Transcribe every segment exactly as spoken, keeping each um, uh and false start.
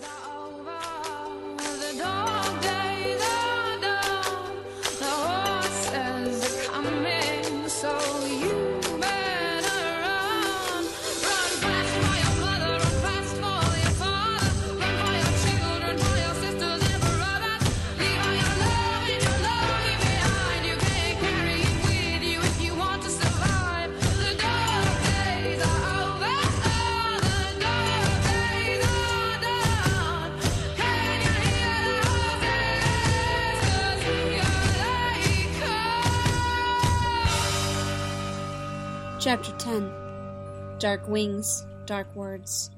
Chapter ten. Dark Wings, Dark Words.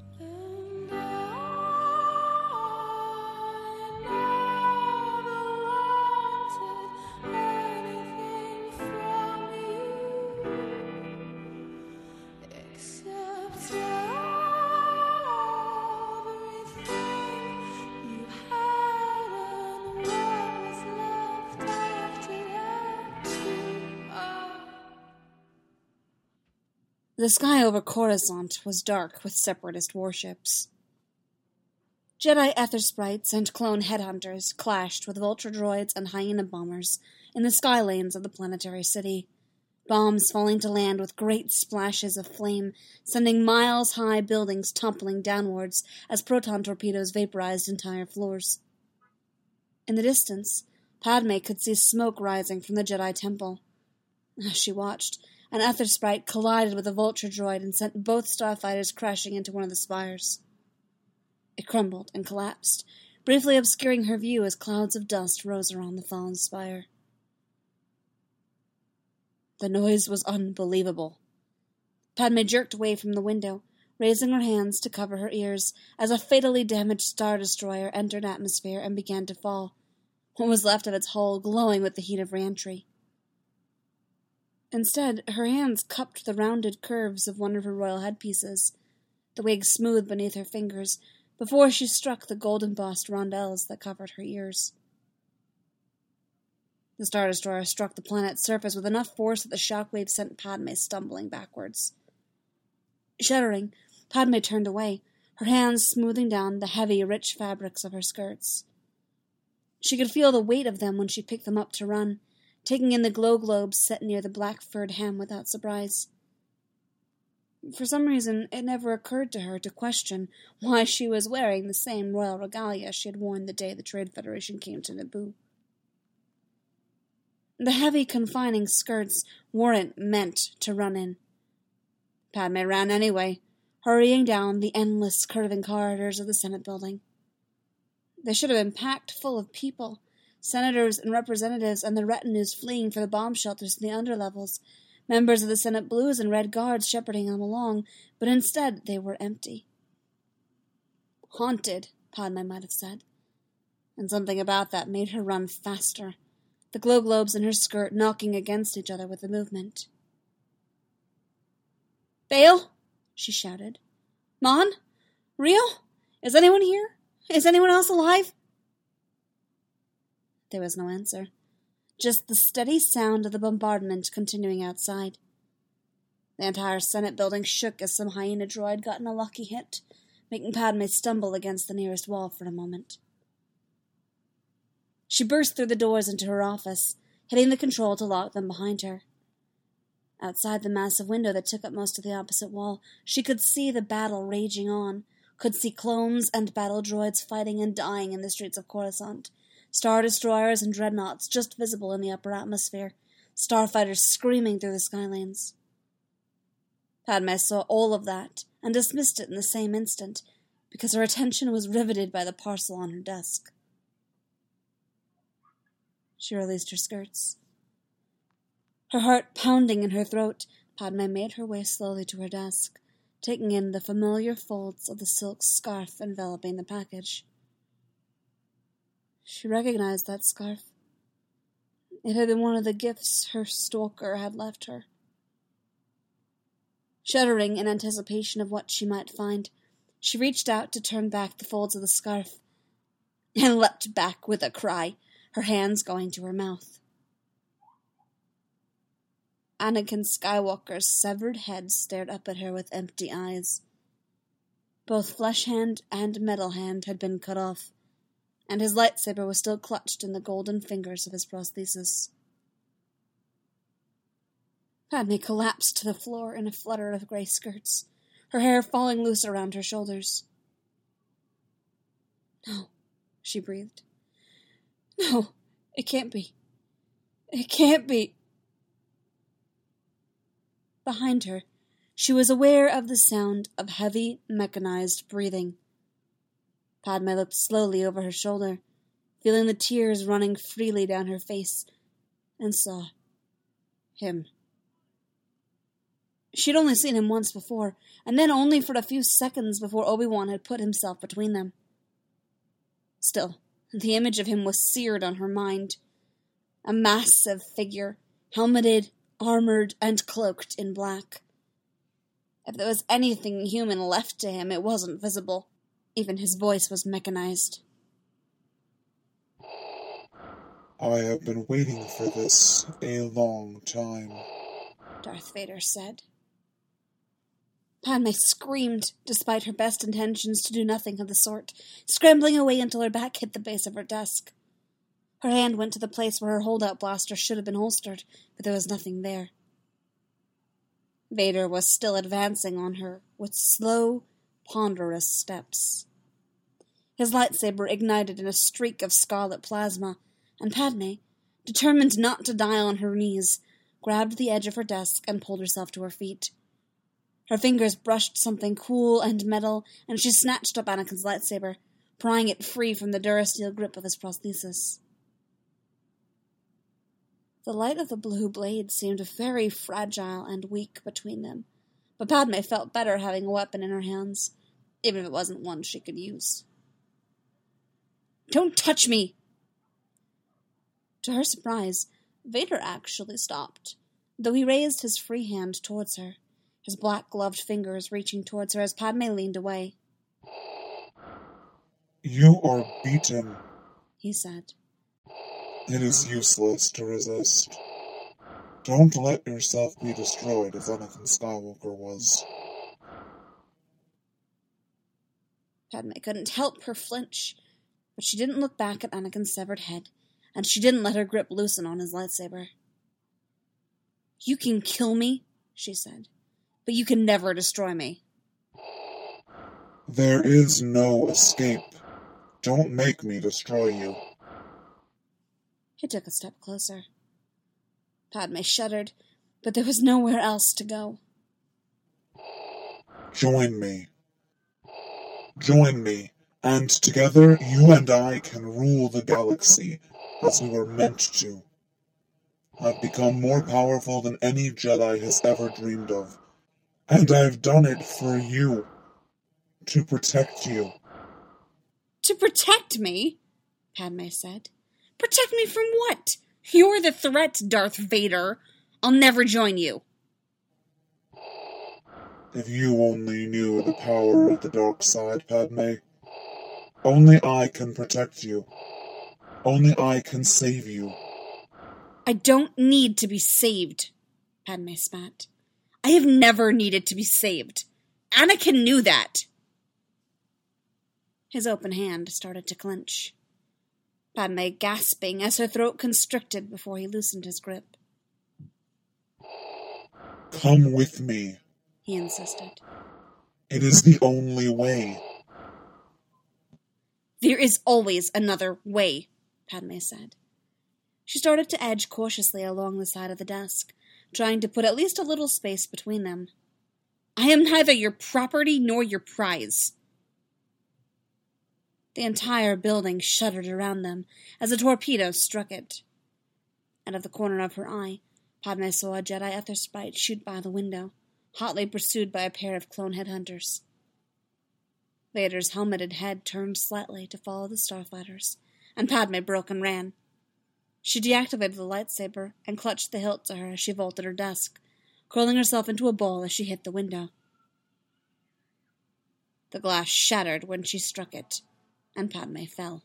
The sky over Coruscant was dark with separatist warships. Jedi Aethersprites and clone headhunters clashed with vulture droids and hyena bombers in the sky lanes of the planetary city, bombs falling to land with great splashes of flame, sending miles-high buildings toppling downwards as proton torpedoes vaporized entire floors. In the distance, Padme could see smoke rising from the Jedi Temple. As she watched, an Aethersprite collided with a vulture droid and sent both starfighters crashing into one of the spires. It crumbled and collapsed, briefly obscuring her view as clouds of dust rose around the fallen spire. The noise was unbelievable. Padme jerked away from the window, raising her hands to cover her ears as a fatally damaged Star Destroyer entered atmosphere and began to fall, what was left of its hull glowing with the heat of re-entry. Instead, her hands cupped the rounded curves of one of her royal headpieces, the wig smooth beneath her fingers, before she struck the gold-embossed rondelles that covered her ears. The Star Destroyer struck the planet's surface with enough force that the shockwave sent Padme stumbling backwards. Shuddering, Padme turned away, her hands smoothing down the heavy, rich fabrics of her skirts. She could feel the weight of them when she picked them up to run, taking in the glow globes set near the black-furred hem without surprise. For some reason, it never occurred to her to question why she was wearing the same royal regalia she had worn the day the Trade Federation came to Naboo. The heavy, confining skirts weren't meant to run in. Padme ran anyway, hurrying down the endless, curving corridors of the Senate building. They should have been packed full of people, senators and representatives and the retinues fleeing for the bomb shelters in the underlevels, members of the Senate Blues and Red Guards shepherding them along, but instead they were empty. Haunted, Padme might have said, and something about that made her run faster, the glow globes in her skirt knocking against each other with the movement. "Bail!" she shouted. "Mon? Rio? Is anyone here? Is anyone else alive?" There was no answer, just the steady sound of the bombardment continuing outside. The entire Senate building shook as some hyena droid got in a lucky hit, making Padme stumble against the nearest wall for a moment. She burst through the doors into her office, hitting the control to lock them behind her. Outside the massive window that took up most of the opposite wall, she could see the battle raging on, could see clones and battle droids fighting and dying in the streets of Coruscant, Star Destroyers and dreadnoughts just visible in the upper atmosphere, starfighters screaming through the skylanes. Padme saw all of that and dismissed it in the same instant, because her attention was riveted by the parcel on her desk. She released her skirts. Her heart pounding in her throat, Padme made her way slowly to her desk, taking in the familiar folds of the silk scarf enveloping the package. She recognized that scarf. It had been one of the gifts her stalker had left her. Shuddering in anticipation of what she might find, she reached out to turn back the folds of the scarf, and leapt back with a cry, her hands going to her mouth. Anakin Skywalker's severed head stared up at her with empty eyes. Both flesh hand and metal hand had been cut off, and his lightsaber was still clutched in the golden fingers of his prosthesis. Padme collapsed to the floor in a flutter of grey skirts, her hair falling loose around her shoulders. "No," she breathed. "No, it can't be. It can't be." Behind her, she was aware of the sound of heavy, mechanized breathing. Padme looked slowly over her shoulder, feeling the tears running freely down her face, and saw him. She'd only seen him once before, and then only for a few seconds before Obi-Wan had put himself between them. Still, the image of him was seared on her mind. A massive figure, helmeted, armored, and cloaked in black. If there was anything human left to him, it wasn't visible. Even his voice was mechanized. "I have been waiting for this a long time," Darth Vader said. Padme screamed, despite her best intentions to do nothing of the sort, scrambling away until her back hit the base of her desk. Her hand went to the place where her holdout blaster should have been holstered, but there was nothing there. Vader was still advancing on her, with slow, ponderous steps. His lightsaber ignited in a streak of scarlet plasma, and Padme, determined not to die on her knees, grabbed the edge of her desk and pulled herself to her feet. Her fingers brushed something cool and metal, and she snatched up Anakin's lightsaber, prying it free from the durasteel grip of his prosthesis. The light of the blue blade seemed very fragile and weak between them, but Padme felt better having a weapon in her hands, even if it wasn't one she could use. "Don't touch me!" To her surprise, Vader actually stopped, though he raised his free hand towards her, his black-gloved fingers reaching towards her as Padme leaned away. "You are beaten," he said. "It is useless to resist. Don't let yourself be destroyed as Anakin Skywalker was." Padme couldn't help her flinch, but she didn't look back at Anakin's severed head, and she didn't let her grip loosen on his lightsaber. "You can kill me," she said, "but you can never destroy me." "There is no escape. Don't make me destroy you." He took a step closer. Padme shuddered, but there was nowhere else to go. "Join me. Join me, and together you and I can rule the galaxy as we were meant to. I've become more powerful than any Jedi has ever dreamed of, and I've done it for you, to protect you." "To protect me?" Padme said. "Protect me from what? You're the threat, Darth Vader. I'll never join you." "If you only knew the power of the dark side, Padme. Only I can protect you. Only I can save you." "I don't need to be saved," Padme spat. "I have never needed to be saved. Anakin knew that." His open hand started to clench, Padme gasping as her throat constricted before he loosened his grip. "Come with me," he insisted. "It is the only way." "There is always another way," Padme said. She started to edge cautiously along the side of the desk, trying to put at least a little space between them. "I am neither your property nor your prize." The entire building shuddered around them as a torpedo struck it. Out of the corner of her eye, Padme saw a Jedi Aethersprite shoot by the window, hotly pursued by a pair of clone headhunters. Vader's helmeted head turned slightly to follow the starfighters, and Padme broke and ran. She deactivated the lightsaber and clutched the hilt to her as she vaulted her desk, curling herself into a ball as she hit the window. The glass shattered when she struck it, and Padme fell.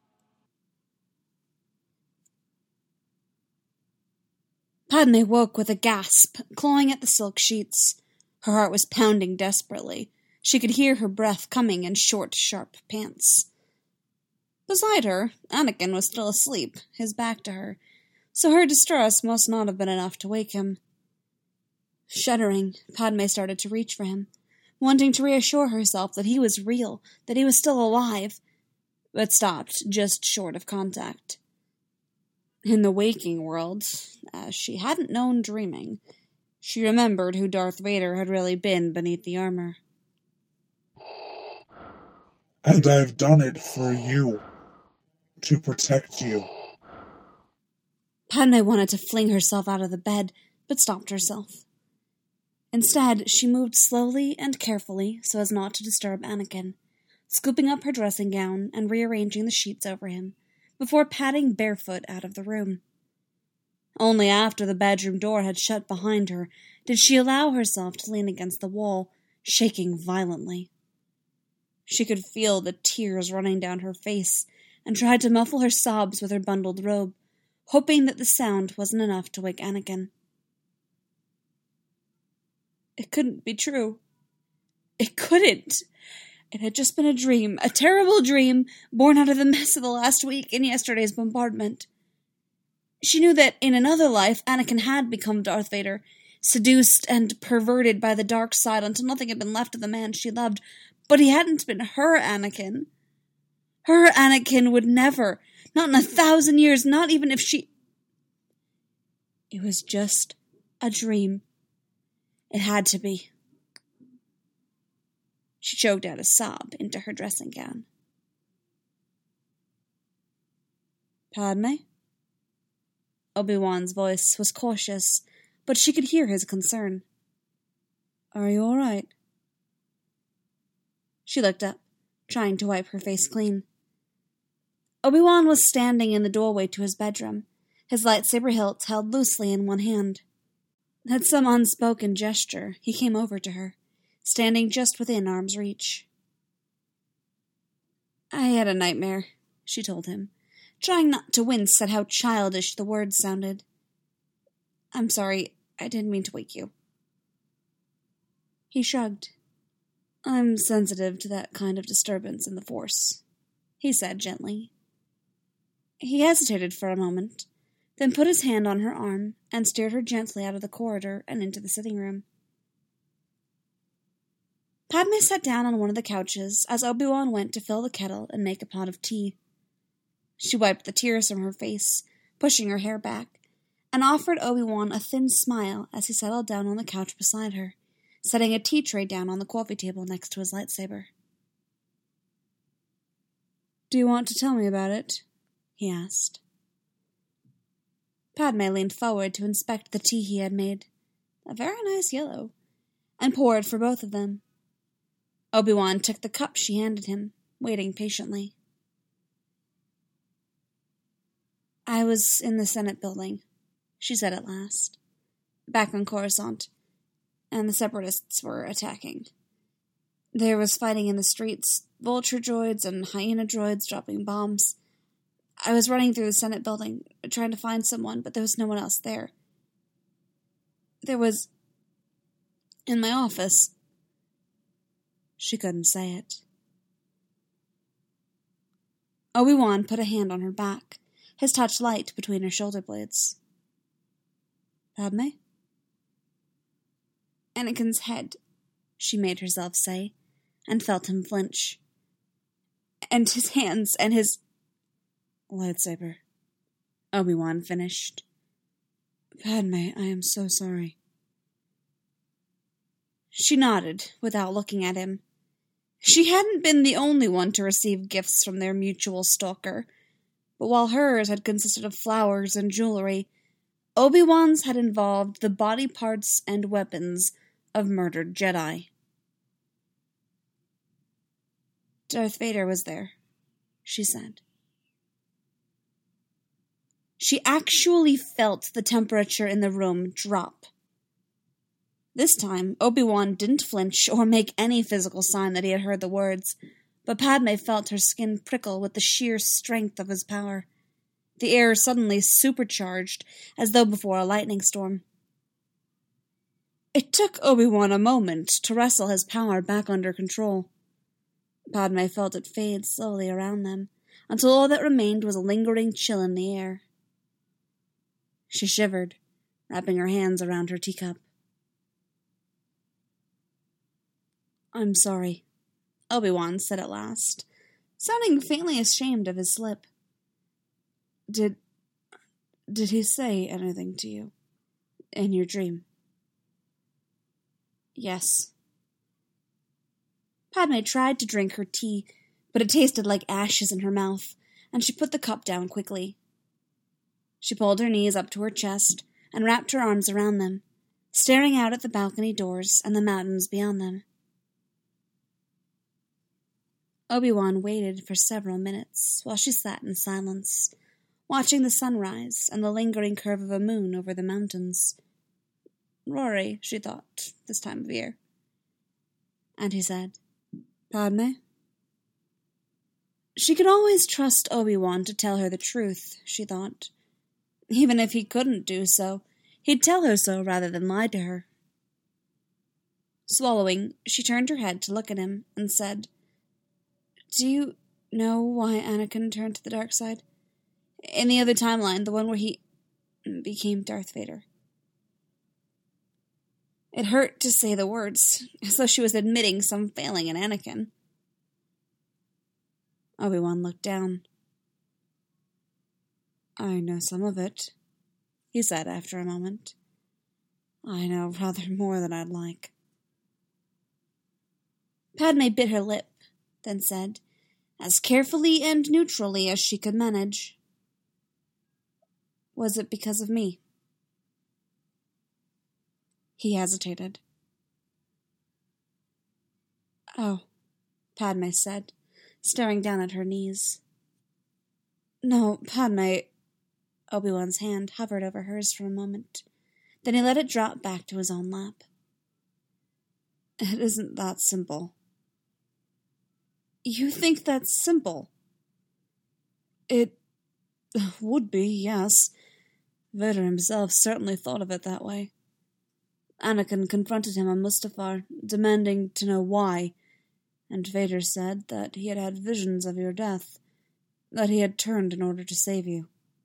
Padme woke with a gasp, clawing at the silk sheets. Her heart was pounding desperately, She could hear her breath coming in short, sharp pants. Beside her, Anakin was still asleep, his back to her, so her distress must not have been enough to wake him. Shuddering, Padme started to reach for him, wanting to reassure herself that he was real, that he was still alive, but stopped just short of contact. In the waking world, as she hadn't known dreaming, she remembered who Darth Vader had really been beneath the armor. And I've done it for you. To protect you. Padme wanted to fling herself out of the bed, but stopped herself. Instead, she moved slowly and carefully so as not to disturb Anakin, scooping up her dressing gown and rearranging the sheets over him, before padding barefoot out of the room. Only after the bedroom door had shut behind her did she allow herself to lean against the wall, shaking violently. She could feel the tears running down her face and tried to muffle her sobs with her bundled robe, hoping that the sound wasn't enough to wake Anakin. It couldn't be true. It couldn't. It had just been a dream, a terrible dream, born out of the mess of the last week and yesterday's bombardment. She knew that in another life, Anakin had become Darth Vader, seduced and perverted by the dark side until nothing had been left of the man she loved, but he hadn't been her Anakin. Her Anakin would never, not in a thousand years, not even if she... It was just a dream. It had to be. She choked out a sob into her dressing gown. Padme? Obi-Wan's voice was cautious, but she could hear his concern. Are you all right? She looked up, trying to wipe her face clean. Obi-Wan was standing in the doorway to his bedroom, his lightsaber hilt held loosely in one hand. At some unspoken gesture, he came over to her, standing just within arm's reach. I had a nightmare, she told him, trying not to wince at how childish the words sounded. I'm sorry, I didn't mean to wake you. He shrugged. I'm sensitive to that kind of disturbance in the Force, he said gently. He hesitated for a moment, then put his hand on her arm and steered her gently out of the corridor and into the sitting room. Padme sat down on one of the couches as Obi-Wan went to fill the kettle and make a pot of tea. She wiped the tears from her face, pushing her hair back, and offered Obi-Wan a thin smile as he settled down on the couch beside her, setting a tea tray down on the coffee table next to his lightsaber. Do you want to tell me about it? He asked. Padme leaned forward to inspect the tea he had made, a very nice yellow, and poured for both of them. Obi-Wan took the cup she handed him, waiting patiently. I was in the Senate building, she said at last, back on Coruscant, and the Separatists were attacking. There was fighting in the streets, vulture droids and hyena droids dropping bombs. I was running through the Senate building, trying to find someone, but there was no one else there. There was... in my office. She couldn't say it. Obi-Wan put a hand on her back, his touch light between her shoulder blades. Padme? Anakin's head, she made herself say, and felt him flinch. And his hands and his... lightsaber. Obi-Wan finished. Padme, I am so sorry. She nodded, without looking at him. She hadn't been the only one to receive gifts from their mutual stalker, but while hers had consisted of flowers and jewelry, Obi-Wan's had involved the body parts and weapons of murdered Jedi. Darth Vader was there, she said. She actually felt the temperature in the room drop. This time, Obi-Wan didn't flinch or make any physical sign that he had heard the words, but Padme felt her skin prickle with the sheer strength of his power. The air suddenly supercharged, as though before a lightning storm. It took Obi-Wan a moment to wrestle his power back under control. Padme felt it fade slowly around them, until all that remained was a lingering chill in the air. She shivered, wrapping her hands around her teacup. "I'm sorry," Obi-Wan said at last, sounding faintly ashamed of his slip. Did... did he say anything to you? In your dream?" "Yes." Padme tried to drink her tea, but it tasted like ashes in her mouth, and she put the cup down quickly. She pulled her knees up to her chest and wrapped her arms around them, staring out at the balcony doors and the mountains beyond them. Obi-Wan waited for several minutes while she sat in silence, watching the sunrise and the lingering curve of a moon over the mountains. Rory, she thought, this time of year. And he said, "Padme?" She could always trust Obi-Wan to tell her the truth, she thought. Even if he couldn't do so, he'd tell her so rather than lie to her. Swallowing, she turned her head to look at him and said, "Do you know why Anakin turned to the dark side? In the other timeline, the one where he became Darth Vader." It hurt to say the words, as though she was admitting some failing in Anakin. Obi-Wan looked down. "I know some of it," he said after a moment. "I know rather more than I'd like." Padme bit her lip, then said, as carefully and neutrally as she could manage, "Was it because of me?" He hesitated. "Oh," Padme said, staring down at her knees. "No, Padme..." Obi-Wan's hand hovered over hers for a moment. Then he let it drop back to his own lap. "It isn't that simple." "You think that's simple?" "It would be, yes. Vader himself certainly thought of it that way. Anakin confronted him on Mustafar, demanding to know why, and Vader said that he had had visions of your death, that he had turned in order to save you."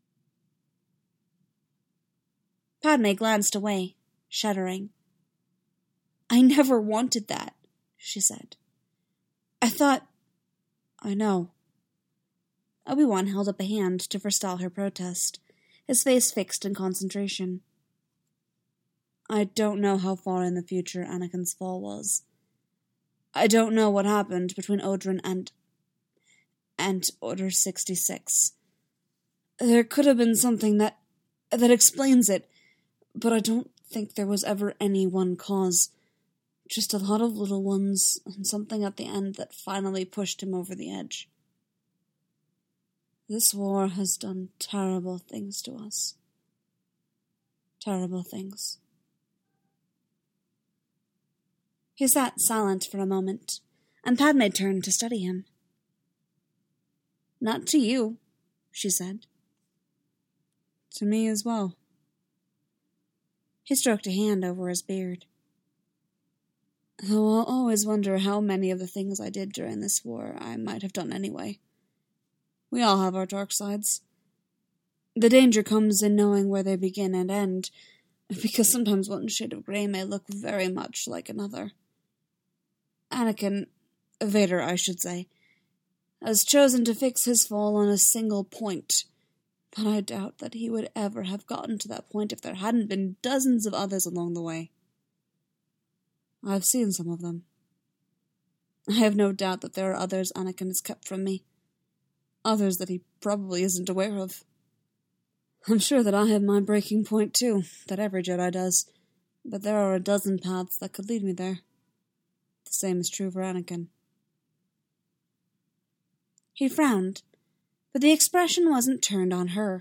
Padme glanced away, shuddering. "I never wanted that," she said. "I thought..." "I know." Obi-Wan held up a hand to forestall her protest, his face fixed in concentration. "I don't know how far in the future Anakin's fall was. I don't know what happened between Oberyn and... and Order sixty-six. There could have been something that... that explains it, but I don't think there was ever any one cause. Just a lot of little ones, and something at the end that finally pushed him over the edge. This war has done terrible things to us. Terrible things." He sat silent for a moment, and Padme turned to study him. "Not to you," she said. "To me as well." He stroked a hand over his beard. "Though I'll always wonder how many of the things I did during this war I might have done anyway. We all have our dark sides. The danger comes in knowing where they begin and end, because sometimes one shade of grey may look very much like another. Anakin, Vader I should say, has chosen to fix his fall on a single point, but I doubt that he would ever have gotten to that point if there hadn't been dozens of others along the way. I've seen some of them. I have no doubt that there are others Anakin has kept from me, others that he probably isn't aware of. I'm sure that I have my breaking point too, that every Jedi does, but there are a dozen paths that could lead me there. The same is true for Anakin." He frowned, but the expression wasn't turned on her.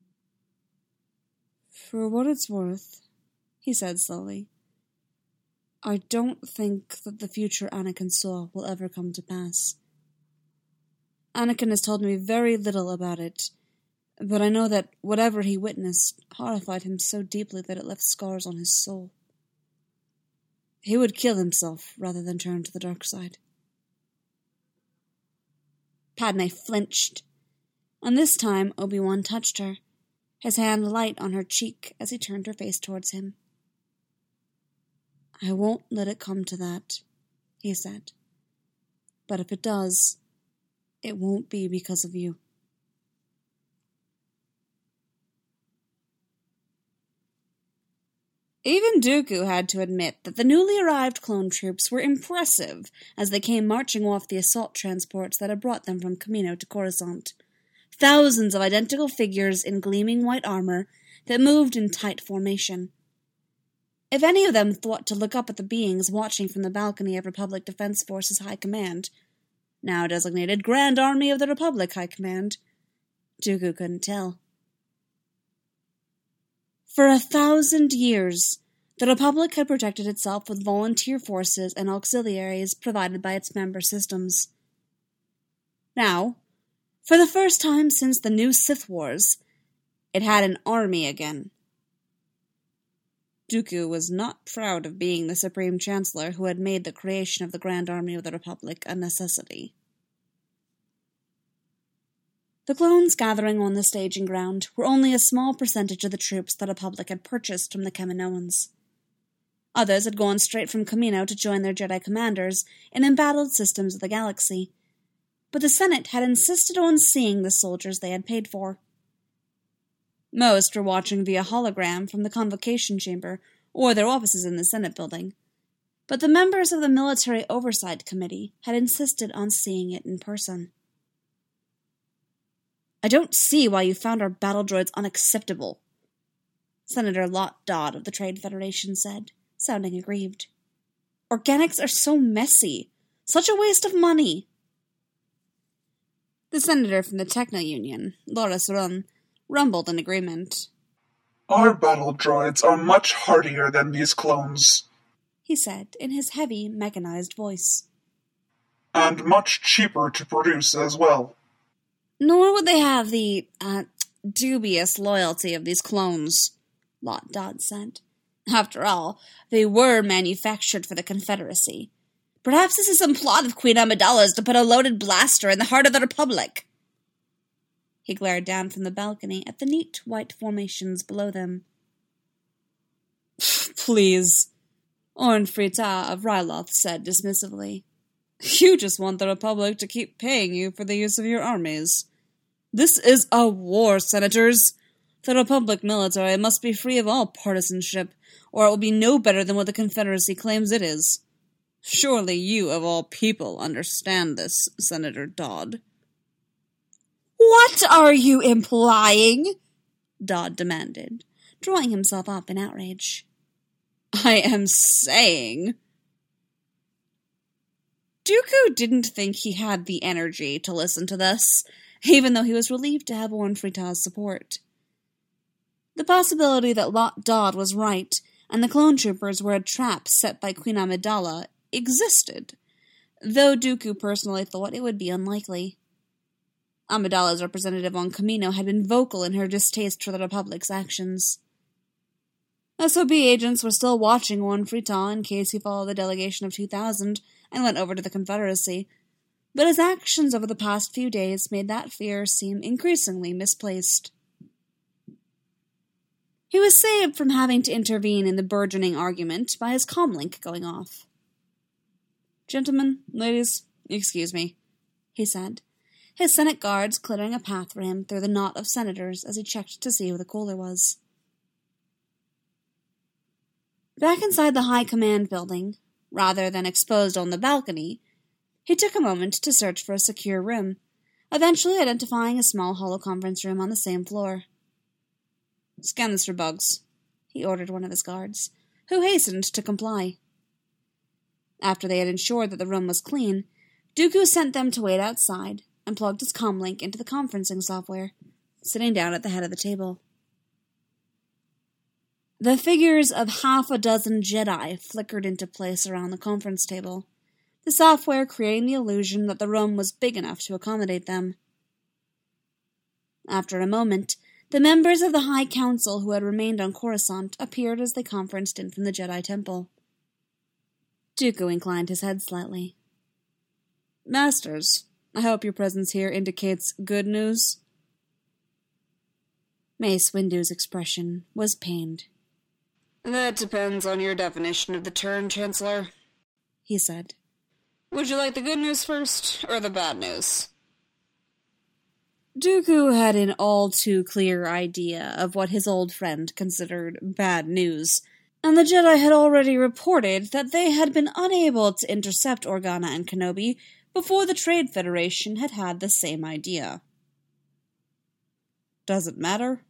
"For what it's worth," he said slowly, "I don't think that the future Anakin saw will ever come to pass. Anakin has told me very little about it, but I know that whatever he witnessed horrified him so deeply that it left scars on his soul. he would kill himself rather than turn to the dark side. Padme flinched, and this time Obi-Wan touched her, his hand light on her cheek as he turned her face towards him. I won't let it come to that, he said. But if it does, it won't be because of you. Even Dooku had to admit that the newly arrived clone troops were impressive as they came marching off the assault transports that had brought them from Kamino to Coruscant. Thousands of identical figures in gleaming white armor that moved in tight formation. If any of them thought to look up at the beings watching from the balcony of Republic Defense Forces High Command, now designated Grand Army of the Republic High Command, Dooku couldn't tell. For a thousand years, the Republic had protected itself with volunteer forces and auxiliaries provided by its member systems. Now, for the first time since the new Sith Wars, it had an army again. Dooku was not proud of being the Supreme Chancellor who had made the creation of the Grand Army of the Republic a necessity. The clones gathering on the staging ground were only a small percentage of the troops the Republic had purchased from the Kaminoans. Others had gone straight from Kamino to join their Jedi commanders in embattled systems of the galaxy, but the Senate had insisted on seeing the soldiers they had paid for. Most were watching via hologram from the convocation chamber or their offices in the Senate building, but the members of the Military Oversight Committee had insisted on seeing it in person. I don't see why you found our battle droids unacceptable, Senator Lot Dodd of the Trade Federation said, sounding aggrieved. Organics are so messy. Such a waste of money. The senator from the Techno-Union, Loris Run, rumbled in agreement. Our battle droids are much hardier than these clones, he said in his heavy, mechanized voice. And much cheaper to produce as well. Nor would they have the, uh, dubious loyalty of these clones, Lot Dodd said. After all, they were manufactured for the Confederacy. Perhaps this is some plot of Queen Amidala's to put a loaded blaster in the heart of the Republic. He glared down from the balcony at the neat white formations below them. Please, Orn Frita of Ryloth said dismissively. You just want the Republic to keep paying you for the use of your armies. This is a war, senators. The Republic military must be free of all partisanship, or it will be no better than what the Confederacy claims it is. Surely you, of all people, understand this, Senator Dodd. What are you implying? Dodd demanded, drawing himself up in outrage. I am saying... Dooku didn't think he had the energy to listen to this, even though he was relieved to have Orn Frita's support. The possibility that Lot Dodd was right, and the clone troopers were a trap set by Queen Amidala, existed, though Dooku personally thought it would be unlikely. Amidala's representative on Kamino had been vocal in her distaste for the Republic's actions. S O B agents were still watching Orn Frita in case he followed the delegation of two thousand and went over to the Confederacy, but his actions over the past few days made that fear seem increasingly misplaced. He was saved from having to intervene in the burgeoning argument by his comlink going off. Gentlemen, ladies, excuse me, he said, his Senate guards clearing a path for him through the knot of senators as he checked to see who the caller was. Back inside the High Command building, rather than exposed on the balcony, he took a moment to search for a secure room, eventually identifying a small holoconference room on the same floor. Scan this for bugs, he ordered one of his guards, who hastened to comply. After they had ensured that the room was clean, Dooku sent them to wait outside and plugged his comlink into the conferencing software, sitting down at the head of the table. The figures of half a dozen Jedi flickered into place around the conference table, the software creating the illusion that the room was big enough to accommodate them. After a moment, the members of the High Council who had remained on Coruscant appeared as they conferenced in from the Jedi Temple. Dooku inclined his head slightly. Masters, I hope your presence here indicates good news. Mace Windu's expression was pained. That depends on your definition of the term, Chancellor, he said. Would you like the good news first, or the bad news? Dooku had an all-too-clear idea of what his old friend considered bad news, and the Jedi had already reported that they had been unable to intercept Organa and Kenobi before the Trade Federation had had the same idea. Does it matter?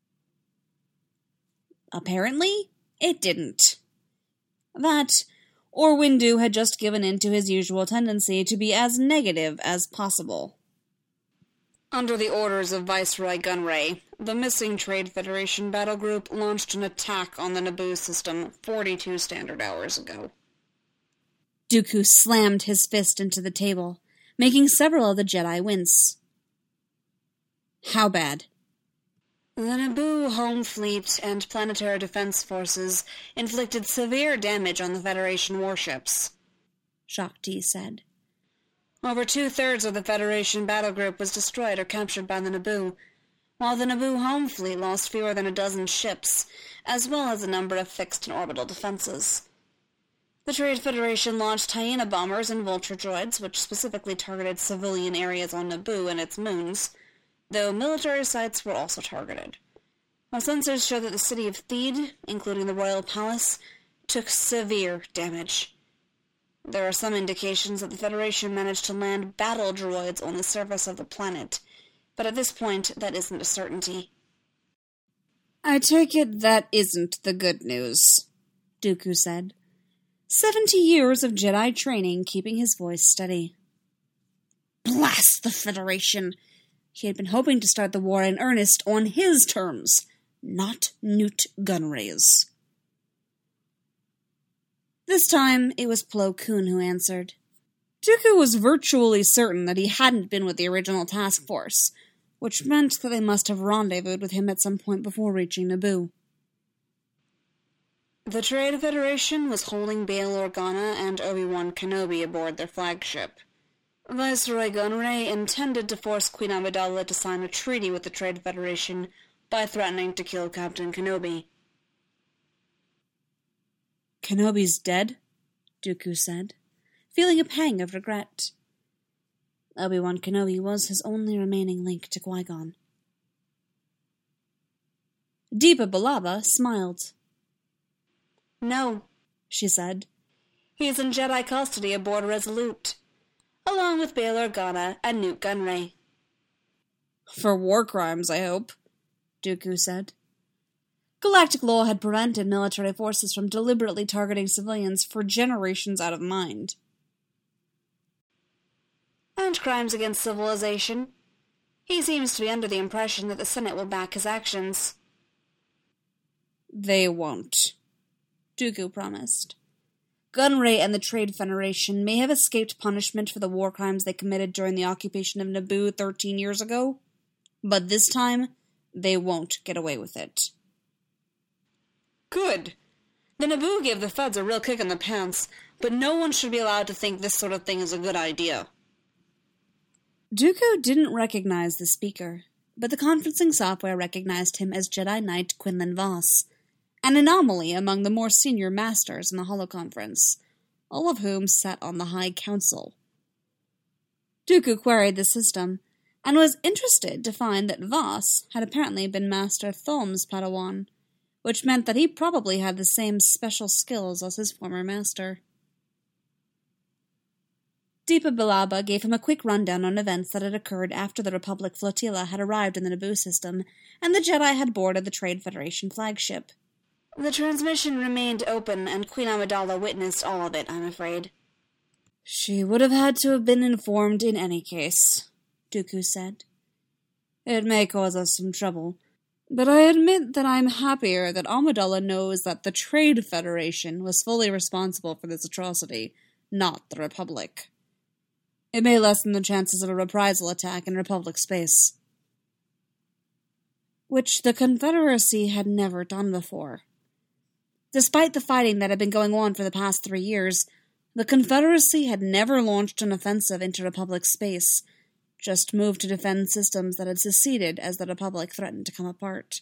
Apparently, it didn't. That, or Windu had just given in to his usual tendency to be as negative as possible. Under the orders of Viceroy Gunray, the missing Trade Federation battle group launched an attack on the Naboo system forty-two standard hours ago. Dooku slammed his fist into the table, making several of the Jedi wince. How bad? The Naboo Home Fleet and Planetary Defense Forces inflicted severe damage on the Federation warships, Shaak Ti said. Over two-thirds of the Federation battle group was destroyed or captured by the Naboo, while the Naboo Home Fleet lost fewer than a dozen ships, as well as a number of fixed and orbital defenses. The Trade Federation launched Hyena bombers and Vulture droids, which specifically targeted civilian areas on Naboo and its moons, though military sites were also targeted. Our sensors show that the city of Theed, including the Royal Palace, took severe damage. There are some indications that the Federation managed to land battle droids on the surface of the planet, but at this point, that isn't a certainty. I take it that isn't the good news, Dooku said. Seventy years of Jedi training keeping his voice steady. Blast the Federation! He had been hoping to start the war in earnest on his terms, not Newt Gunray's. This time, it was Plo Koon who answered. Dooku was virtually certain that he hadn't been with the original task force, which meant that they must have rendezvoused with him at some point before reaching Naboo. The Trade Federation was holding Bail Organa and Obi-Wan Kenobi aboard their flagship. Viceroy Gunray intended to force Queen Amidala to sign a treaty with the Trade Federation by threatening to kill Captain Kenobi. Kenobi's dead, Dooku said, feeling a pang of regret. Obi-Wan Kenobi was his only remaining link to Qui-Gon. Deepa Billaba smiled. No, she said. He is in Jedi custody aboard Resolute, along with Bail Organa and Newt Gunray. For war crimes, I hope, Dooku said. Galactic law had prevented military forces from deliberately targeting civilians for generations out of mind. And crimes against civilization. He seems to be under the impression that the Senate will back his actions. They won't, Dooku promised. Gunray and the Trade Federation may have escaped punishment for the war crimes they committed during the occupation of Naboo thirteen years ago, but this time, they won't get away with it. Good. The Naboo gave the Feds a real kick in the pants, but no one should be allowed to think this sort of thing is a good idea. Dooku didn't recognize the speaker, but the conferencing software recognized him as Jedi Knight Quinlan Voss, an anomaly among the more senior masters in the holoconference, all of whom sat on the High Council. Dooku queried the system, and was interested to find that Voss had apparently been Master Thom's Padawan, which meant that he probably had the same special skills as his former master. Deepa Billaba gave him a quick rundown on events that had occurred after the Republic flotilla had arrived in the Naboo system, and the Jedi had boarded the Trade Federation flagship. The transmission remained open, and Queen Amidala witnessed all of it, I'm afraid. She would have had to have been informed in any case, Dooku said. It may cause us some trouble, but I admit that I'm happier that Amidala knows that the Trade Federation was fully responsible for this atrocity, not the Republic. It may lessen the chances of a reprisal attack in Republic space. Which the Confederacy had never done before. Despite the fighting that had been going on for the past three years, The Confederacy had never launched an offensive into Republic space, just moved to defend systems that had seceded as the Republic threatened to come apart.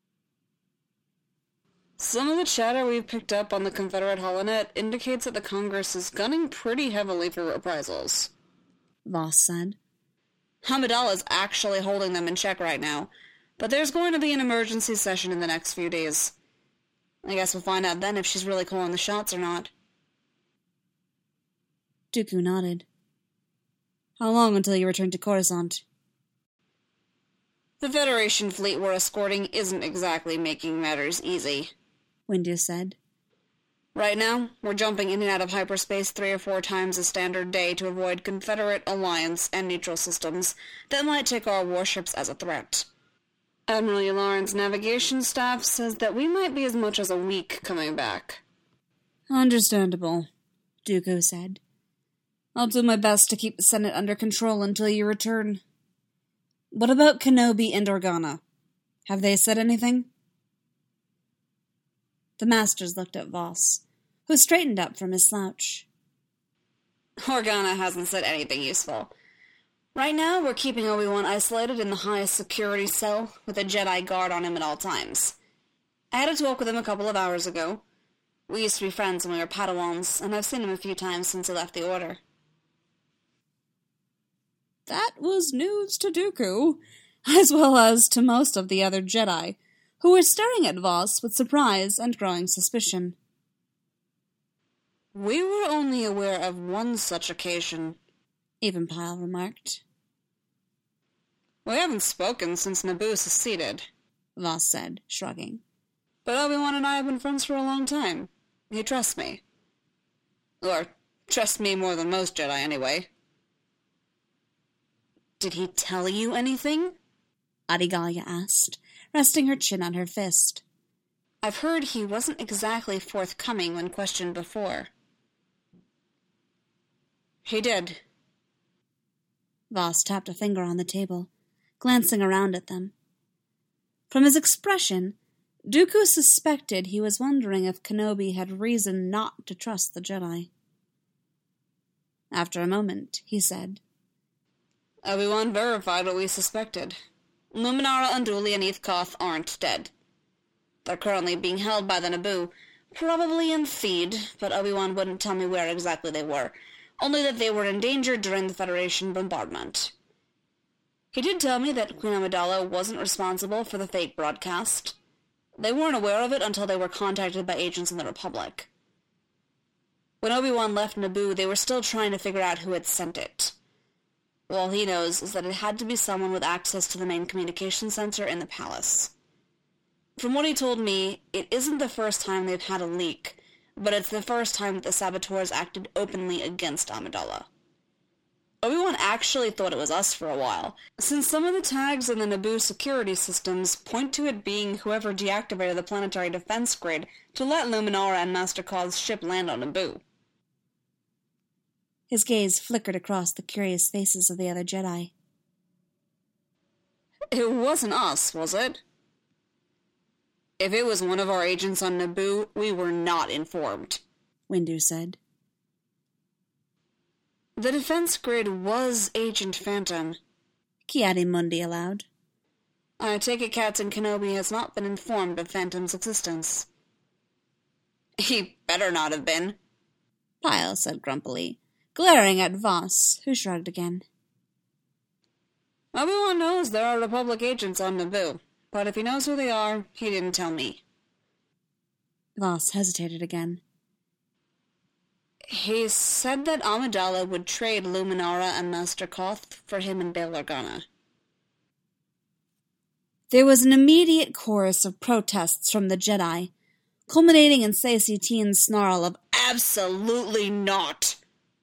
Some of the chatter we've picked up on the Confederate holonet indicates that the Congress is gunning pretty heavily for reprisals, Voss said. Amidala is actually holding them in check right now, but there's going to be an emergency session in the next few days. I guess we'll find out then if she's really calling the shots or not. Dooku nodded. How long until you return to Coruscant? The Federation fleet we're escorting isn't exactly making matters easy, Windu said. Right now, we're jumping in and out of hyperspace three or four times a standard day to avoid Confederate, Alliance, and neutral systems that might take our warships as a threat. Admiral Yularen's navigation staff says that we might be as much as a week coming back. Understandable, Dooku said. I'll do my best to keep the Senate under control until you return. What about Kenobi and Organa? Have they said anything? The Masters looked at Voss, who straightened up from his slouch. Organa hasn't said anything useful. Right now, we're keeping Obi-Wan isolated in the highest security cell, with a Jedi guard on him at all times. I had a talk with him a couple of hours ago. We used to be friends when we were Padawans, and I've seen him a few times since he left the Order. That was news to Dooku, as well as to most of the other Jedi, who were staring at Voss with surprise and growing suspicion. We were only aware of one such occasion, Evenpile remarked. We haven't spoken since Naboo seceded, Voss said, shrugging. But Obi-Wan and I have been friends for a long time. He trusts me. Or, trusts me more than most Jedi, anyway. Did he tell you anything? Adigalia asked, resting her chin on her fist. I've heard he wasn't exactly forthcoming when questioned before. He did. Voss tapped a finger on the table, glancing around at them. From his expression, Dooku suspected he was wondering if Kenobi had reason not to trust the Jedi. After a moment, he said, Obi-Wan verified what we suspected. Luminara, Unduli, and Ithkoth aren't dead. They're currently being held by the Naboo, probably in Theed, but Obi-Wan wouldn't tell me where exactly they were, only that they were endangered during the Federation bombardment. He did tell me that Queen Amidala wasn't responsible for the fake broadcast. They weren't aware of it until they were contacted by agents in the Republic. When Obi-Wan left Naboo, they were still trying to figure out who had sent it. All he knows is that it had to be someone with access to the main communication center in the palace. From what he told me, it isn't the first time they've had a leak, but it's the first time that the saboteurs acted openly against Amidala. Obi-Wan actually thought it was us for a while, since some of the tags in the Naboo security systems point to it being whoever deactivated the planetary defense grid to let Luminara and Master Koth's ship land on Naboo. His gaze flickered across the curious faces of the other Jedi. It wasn't us, was it? If it was one of our agents on Naboo, we were not informed, Windu said. The defense grid was Agent Phantom, Ki-Adi-Mundi allowed. I take it Captain Kenobi has not been informed of Phantom's existence. He better not have been, Pyle said grumpily, glaring at Voss, who shrugged again. Obi-Wan knows there are Republic agents on Naboo, but if he knows who they are, he didn't tell me. Voss hesitated again. He said that Amidala would trade Luminara and Master Koth for him and Bail Organa. There was an immediate chorus of protests from the Jedi, culminating in Saesee Tiin's snarl of, Absolutely not!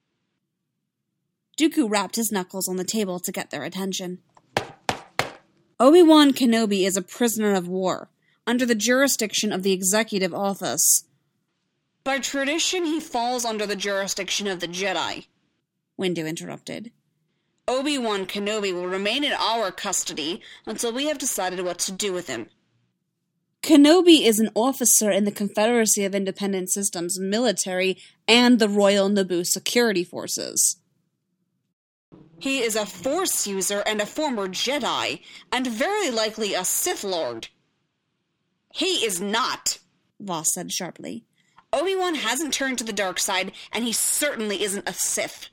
Dooku rapped his knuckles on the table to get their attention. Obi-Wan Kenobi is a prisoner of war, under the jurisdiction of the Executive Office. By tradition, he falls under the jurisdiction of the Jedi, Windu interrupted. Obi-Wan Kenobi will remain in our custody until we have decided what to do with him. Kenobi is an officer in the Confederacy of Independent Systems military and the Royal Naboo Security Forces. He is a Force user and a former Jedi, and very likely a Sith Lord. He is not, Voss said sharply. Obi-Wan hasn't turned to the dark side, and he certainly isn't a Sith.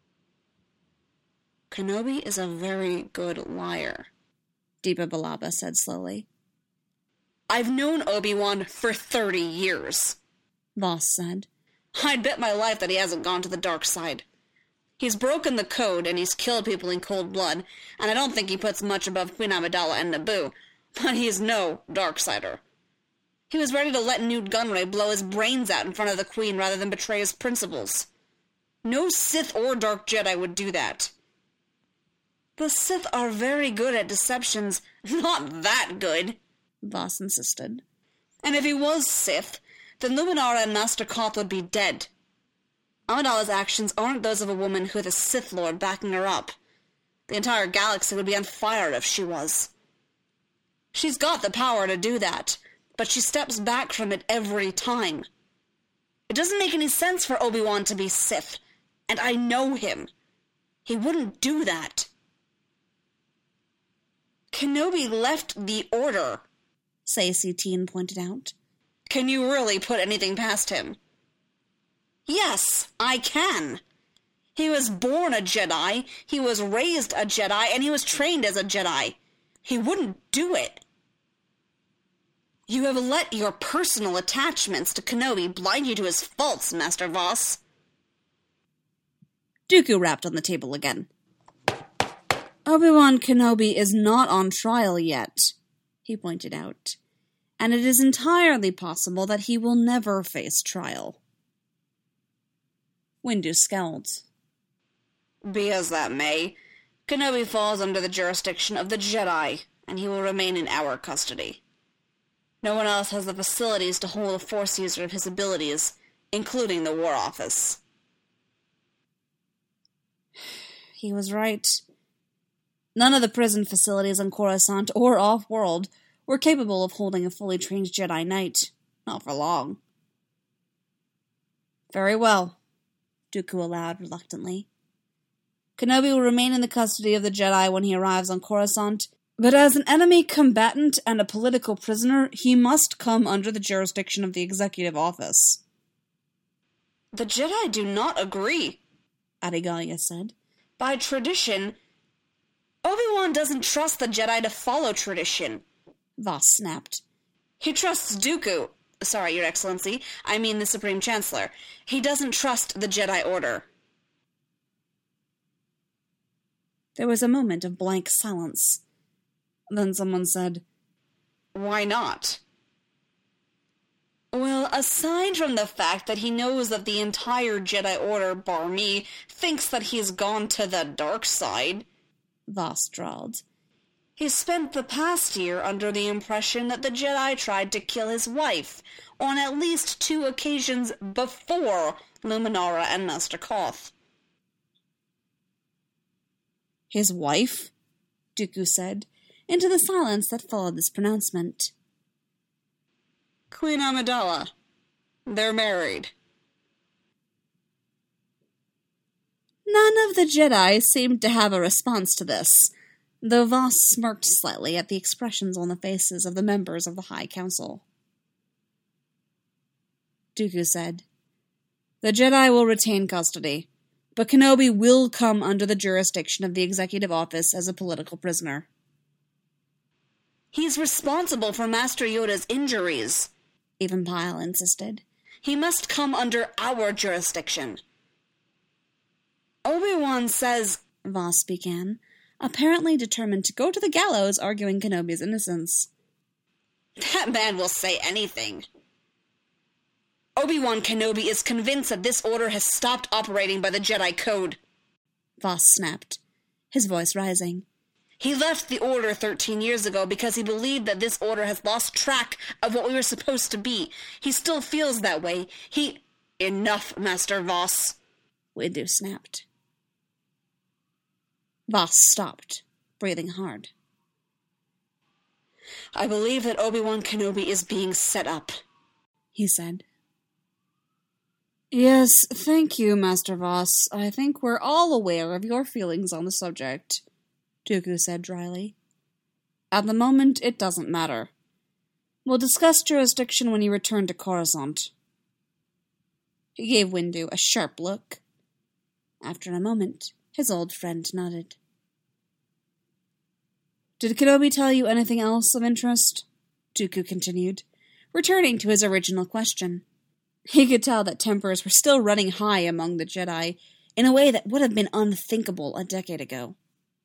Kenobi is a very good liar, Deepa Billaba said slowly. I've known Obi-Wan for thirty years, Voss said. I'd bet my life that he hasn't gone to the dark side. He's broken the code, and he's killed people in cold blood, and I don't think he puts much above Queen Amidala and Naboo, but he's no Darksider. He was ready to let Newt Gunray blow his brains out in front of the Queen rather than betray his principles. No Sith or Dark Jedi would do that. The Sith are very good at deceptions. Not that good, Voss insisted. And if he was Sith, then Luminara and Master Koth would be dead. Amidala's actions aren't those of a woman who has a Sith Lord backing her up. The entire galaxy would be on fire if she was. She's got the power to do that, but she steps back from it every time. It doesn't make any sense for Obi-Wan to be Sith, and I know him. He wouldn't do that. Kenobi left the Order, Saesee Tiin pointed out. Can you really put anything past him? Yes, I can. He was born a Jedi, he was raised a Jedi, and he was trained as a Jedi. He wouldn't do it. You have let your personal attachments to Kenobi blind you to his faults, Master Voss. Dooku rapped on the table again. Obi-Wan Kenobi is not on trial yet, he pointed out, and it is entirely possible that he will never face trial. Windu scowled. Be as that may, Kenobi falls under the jurisdiction of the Jedi, and he will remain in our custody. No one else has the facilities to hold a Force user of his abilities, including the War Office. He was right. None of the prison facilities on Coruscant or off-world were capable of holding a fully trained Jedi Knight. Not for long. Very well, Dooku allowed reluctantly. Kenobi will remain in the custody of the Jedi when he arrives on Coruscant, but as an enemy combatant and a political prisoner, he must come under the jurisdiction of the Executive Office. The Jedi do not agree, Adigallia said. By tradition, Obi-Wan doesn't trust the Jedi to follow tradition, Voss snapped. He trusts Dooku. Sorry, Your Excellency. I mean the Supreme Chancellor. He doesn't trust the Jedi Order. There was a moment of blank silence. Then someone said, Why not? Well, aside from the fact that he knows that the entire Jedi Order, bar me, thinks that he's gone to the dark side, Voss drawled. He spent the past year under the impression that the Jedi tried to kill his wife on at least two occasions before Luminara and Master Koth. His wife? Dooku said, into the silence that followed this pronouncement. Queen Amidala. They're married. None of the Jedi seemed to have a response to this, though Voss smirked slightly at the expressions on the faces of the members of the High Council. Dooku said, The Jedi will retain custody, but Kenobi will come under the jurisdiction of the Executive Office as a political prisoner. He's responsible for Master Yoda's injuries, Even Pyle insisted. He must come under our jurisdiction. Obi-Wan says, Voss began, apparently determined to go to the gallows arguing Kenobi's innocence. That man will say anything. Obi-Wan Kenobi is convinced that this order has stopped operating by the Jedi Code. Voss snapped, his voice rising. He left the Order thirteen years ago because he believed that this Order has lost track of what we were supposed to be. He still feels that way. He... Enough, Master Voss, Windu snapped. Voss stopped, breathing hard. I believe that Obi-Wan Kenobi is being set up, he said. Yes, thank you, Master Voss. I think we're all aware of your feelings on the subject, Dooku said dryly. At the moment, it doesn't matter. We'll discuss jurisdiction when you return to Coruscant. He gave Windu a sharp look. After a moment, his old friend nodded. Did Kenobi tell you anything else of interest? Dooku continued, returning to his original question. He could tell that tempers were still running high among the Jedi in a way that would have been unthinkable a decade ago.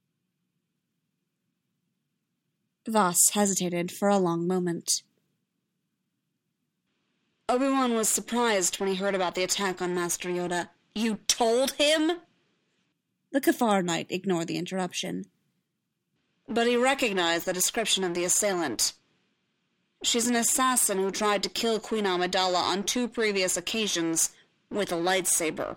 Voss hesitated for a long moment. Obi-Wan was surprised when he heard about the attack on Master Yoda. You told him? The Cathar Knight ignored the interruption. But he recognized the description of the assailant. She's an assassin who tried to kill Queen Amidala on two previous occasions with a lightsaber.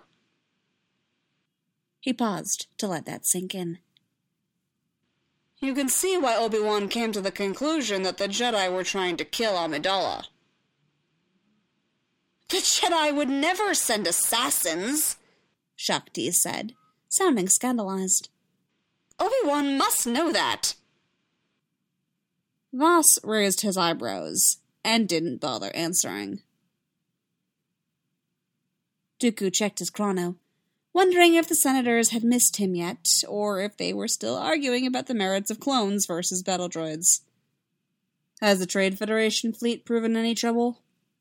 He paused to let that sink in. You can see why Obi-Wan came to the conclusion that the Jedi were trying to kill Amidala. The Jedi would never send assassins, Shakti said, sounding scandalized. Obi-Wan must know that. Voss raised his eyebrows and didn't bother answering. Dooku checked his chrono, wondering if the senators had missed him yet, or if they were still arguing about the merits of clones versus battle droids. Has the Trade Federation fleet proven any trouble?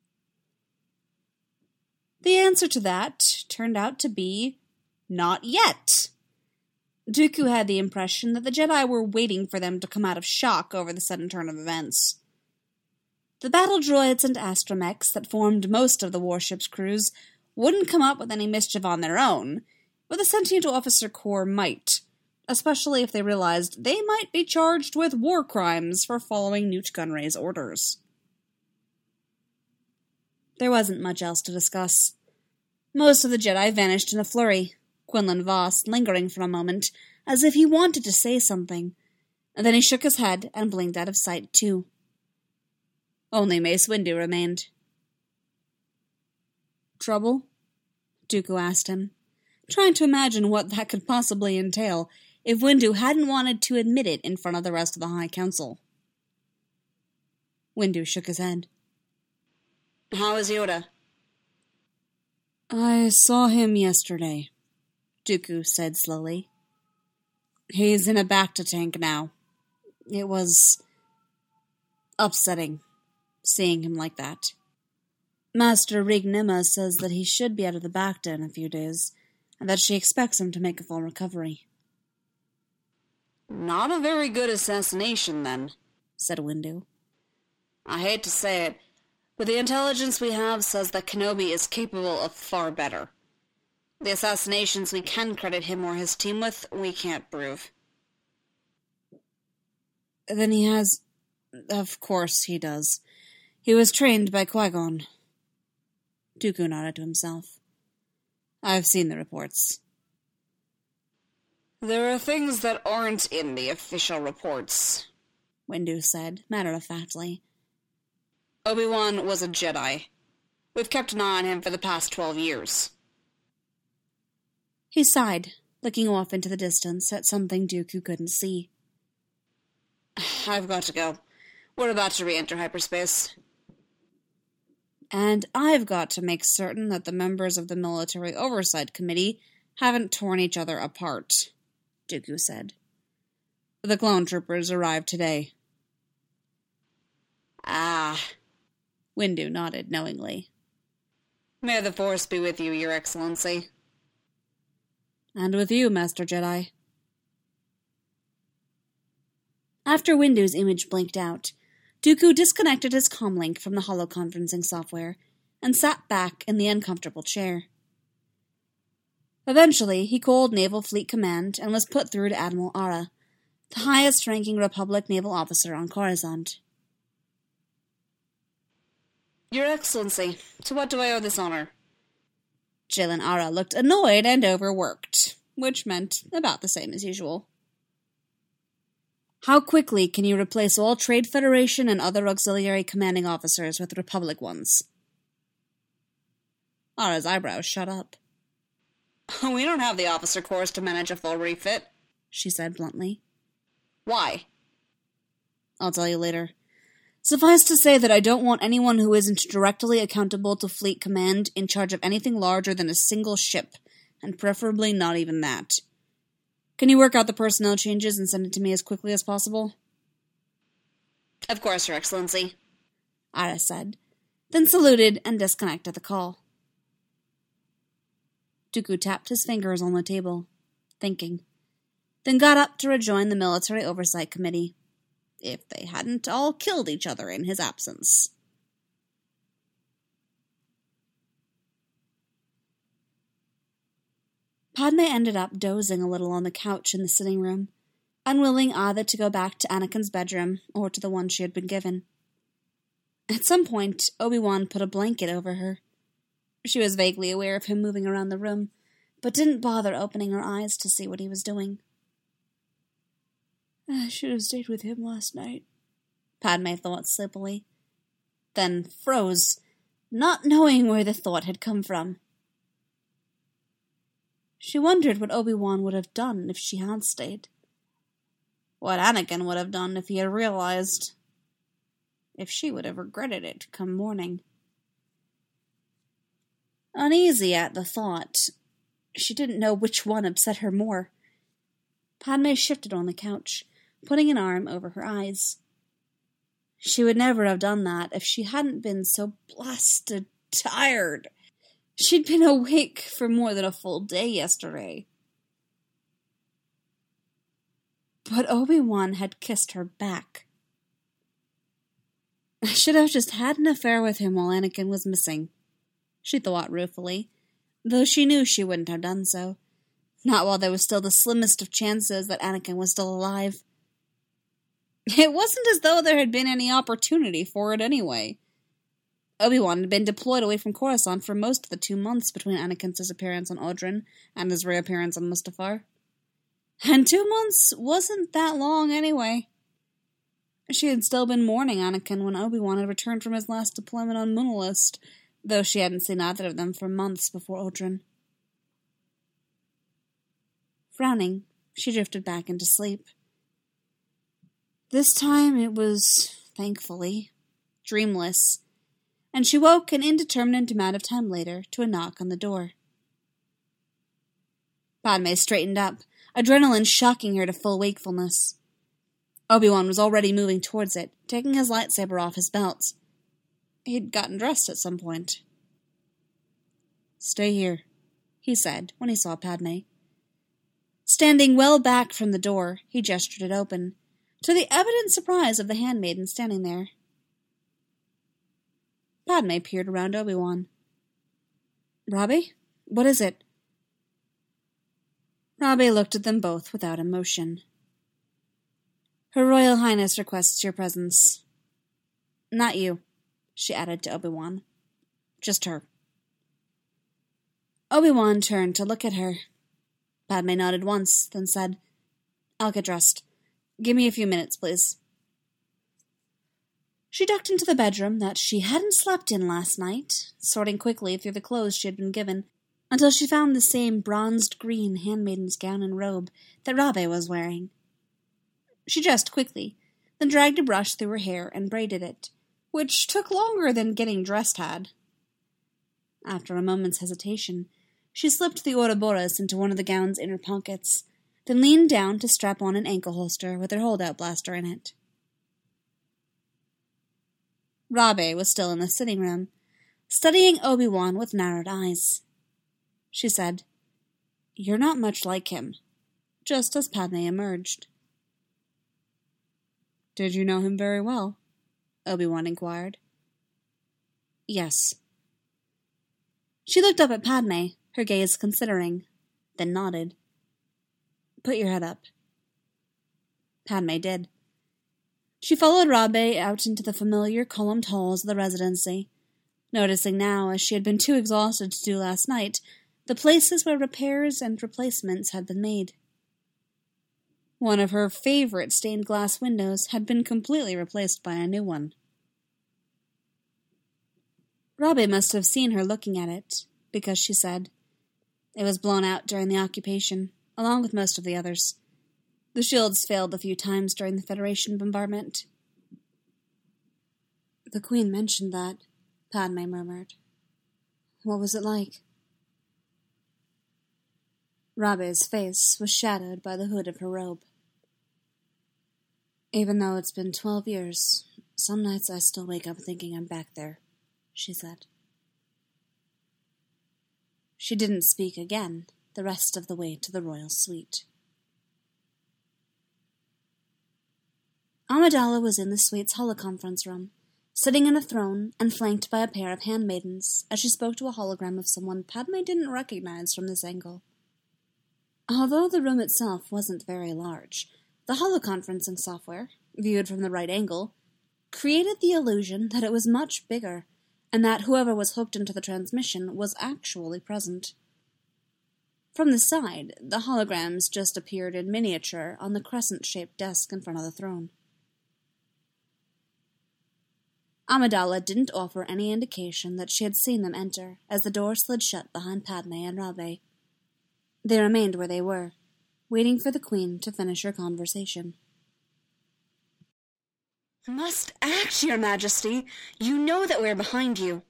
The answer to that turned out to be, not yet. Dooku had the impression that the Jedi were waiting for them to come out of shock over the sudden turn of events. The battle droids and astromechs that formed most of the warship's crews wouldn't come up with any mischief on their own, but the sentient officer corps might, especially if they realized they might be charged with war crimes for following Newt Gunray's orders. There wasn't much else to discuss. Most of the Jedi vanished in a flurry, Quinlan Voss lingering for a moment, as if he wanted to say something, and then he shook his head and blinked out of sight too. Only Mace Windu remained. Trouble? Dooku asked him, trying to imagine what that could possibly entail if Windu hadn't wanted to admit it in front of the rest of the High Council. Windu shook his head. How is Yoda? I saw him yesterday, Dooku said slowly. He's in a Bacta tank now. It was upsetting, seeing him like that. Master Rig Nimma says that he should be out of the Bacta in a few days, and that she expects him to make a full recovery. Not a very good assassination, then, said Windu. I hate to say it, but the intelligence we have says that Kenobi is capable of far better. The assassinations we can credit him or his team with, we can't prove. Then he has... Of course he does. He was trained by Qui-Gon. Dooku nodded to himself. I've seen the reports. There are things that aren't in the official reports, Windu said, matter-of-factly. Obi-Wan was a Jedi. We've kept an eye on him for the past twelve years. He sighed, looking off into the distance at something Dooku couldn't see. I've got to go. We're about to re-enter hyperspace. And I've got to make certain that the members of the Military Oversight Committee haven't torn each other apart, Dooku said. The clone troopers arrived today. Ah. Windu nodded knowingly. May the Force be with you, Your Excellency. And with you, Master Jedi. After Windu's image blinked out, Dooku disconnected his comlink from the holoconferencing software and sat back in the uncomfortable chair. Eventually, he called Naval Fleet Command and was put through to Admiral Ara, the highest-ranking Republic naval officer on Coruscant. Your Excellency, to what do I owe this honor? Jalen Ara looked annoyed and overworked, which meant about the same as usual. How quickly can you replace all Trade Federation and other auxiliary commanding officers with Republic ones? Ara's eyebrows shot up. We don't have the officer corps to manage a full refit, she said bluntly. Why? I'll tell you later. Suffice to say that I don't want anyone who isn't directly accountable to Fleet Command in charge of anything larger than a single ship, and preferably not even that. Can you work out the personnel changes and send it to me as quickly as possible? Of course, Your Excellency, Ara said, then saluted and disconnected the call. Dooku tapped his fingers on the table, thinking, then got up to rejoin the Military Oversight Committee, if they hadn't all killed each other in his absence. Padme ended up dozing a little on the couch in the sitting room, unwilling either to go back to Anakin's bedroom or to the one she had been given. At some point, Obi-Wan put a blanket over her. She was vaguely aware of him moving around the room, but didn't bother opening her eyes to see what he was doing. I should have stayed with him last night, Padme thought sleepily, then froze, not knowing where the thought had come from. She wondered what Obi-Wan would have done if she had stayed. What Anakin would have done if he had realized. If she would have regretted it come morning. Uneasy at the thought, she didn't know which one upset her more. Padme shifted on the couch, putting an arm over her eyes. She would never have done that if she hadn't been so blasted tired. She'd been awake for more than a full day yesterday. But Obi-Wan had kissed her back. I should have just had an affair with him while Anakin was missing, she thought ruefully, though she knew she wouldn't have done so. Not while there was still the slimmest of chances that Anakin was still alive. It wasn't as though there had been any opportunity for it anyway. Obi-Wan had been deployed away from Coruscant for most of the two months between Anakin's disappearance on Aldrin and his reappearance on Mustafar. And two months wasn't that long anyway. She had still been mourning Anakin when Obi-Wan had returned from his last deployment on Moonalist, though she hadn't seen either of them for months before Aldrin. Frowning, she drifted back into sleep. This time it was, thankfully, dreamless, and she woke an indeterminate amount of time later to a knock on the door. Padme straightened up, adrenaline shocking her to full wakefulness. Obi-Wan was already moving towards it, taking his lightsaber off his belt. He'd gotten dressed at some point. "Stay here," he said when he saw Padme. Standing well back from the door, he gestured it open, to the evident surprise of the handmaiden standing there. Padme peered around Obi-Wan. "Robbie? What is it?" Robbie looked at them both without emotion. "Her Royal Highness requests your presence." "Not you," she added to Obi-Wan. "Just her." Obi-Wan turned to look at her. Padme nodded once, then said, "I'll get dressed. Give me a few minutes, please." She ducked into the bedroom that she hadn't slept in last night, sorting quickly through the clothes she had been given, until she found the same bronzed green handmaiden's gown and robe that Rabe was wearing. She dressed quickly, then dragged a brush through her hair and braided it, which took longer than getting dressed had. After a moment's hesitation, she slipped the Ouroboros into one of the gown's inner pockets, then leaned down to strap on an ankle holster with her holdout blaster in it. Rabe was still in the sitting room, studying Obi-Wan with narrowed eyes. She said, "You're not much like him," just as Padme emerged. "Did you know him very well?" Obi-Wan inquired. "Yes." She looked up at Padme, her gaze considering, then nodded. "Put your head up." Padme did. She followed Rabe out into the familiar columned halls of the Residency, noticing now, as she had been too exhausted to do last night, the places where repairs and replacements had been made. One of her favorite stained glass windows had been completely replaced by a new one. Robbie must have seen her looking at it, because she said, "It was blown out during the occupation, along with most of the others. The shields failed a few times during the Federation bombardment." "The Queen mentioned that," Padme murmured. "What was it like?" Robbie's face was shadowed by the hood of her robe. "Even though it's been twelve years, some nights I still wake up thinking I'm back there," she said. She didn't speak again the rest of the way to the royal suite. Amidala was in the suite's holoconference room, sitting in a throne and flanked by a pair of handmaidens as she spoke to a hologram of someone Padme didn't recognize from this angle. Although the room itself wasn't very large, the holoconferencing software, viewed from the right angle, created the illusion that it was much bigger, and that whoever was hooked into the transmission was actually present. From the side, the holograms just appeared in miniature on the crescent-shaped desk in front of the throne. Amidala didn't offer any indication that she had seen them enter as the door slid shut behind Padme and Robbie. They remained where they were, waiting for the Queen to finish her conversation. "You must act, Your Majesty. You know that we're behind you."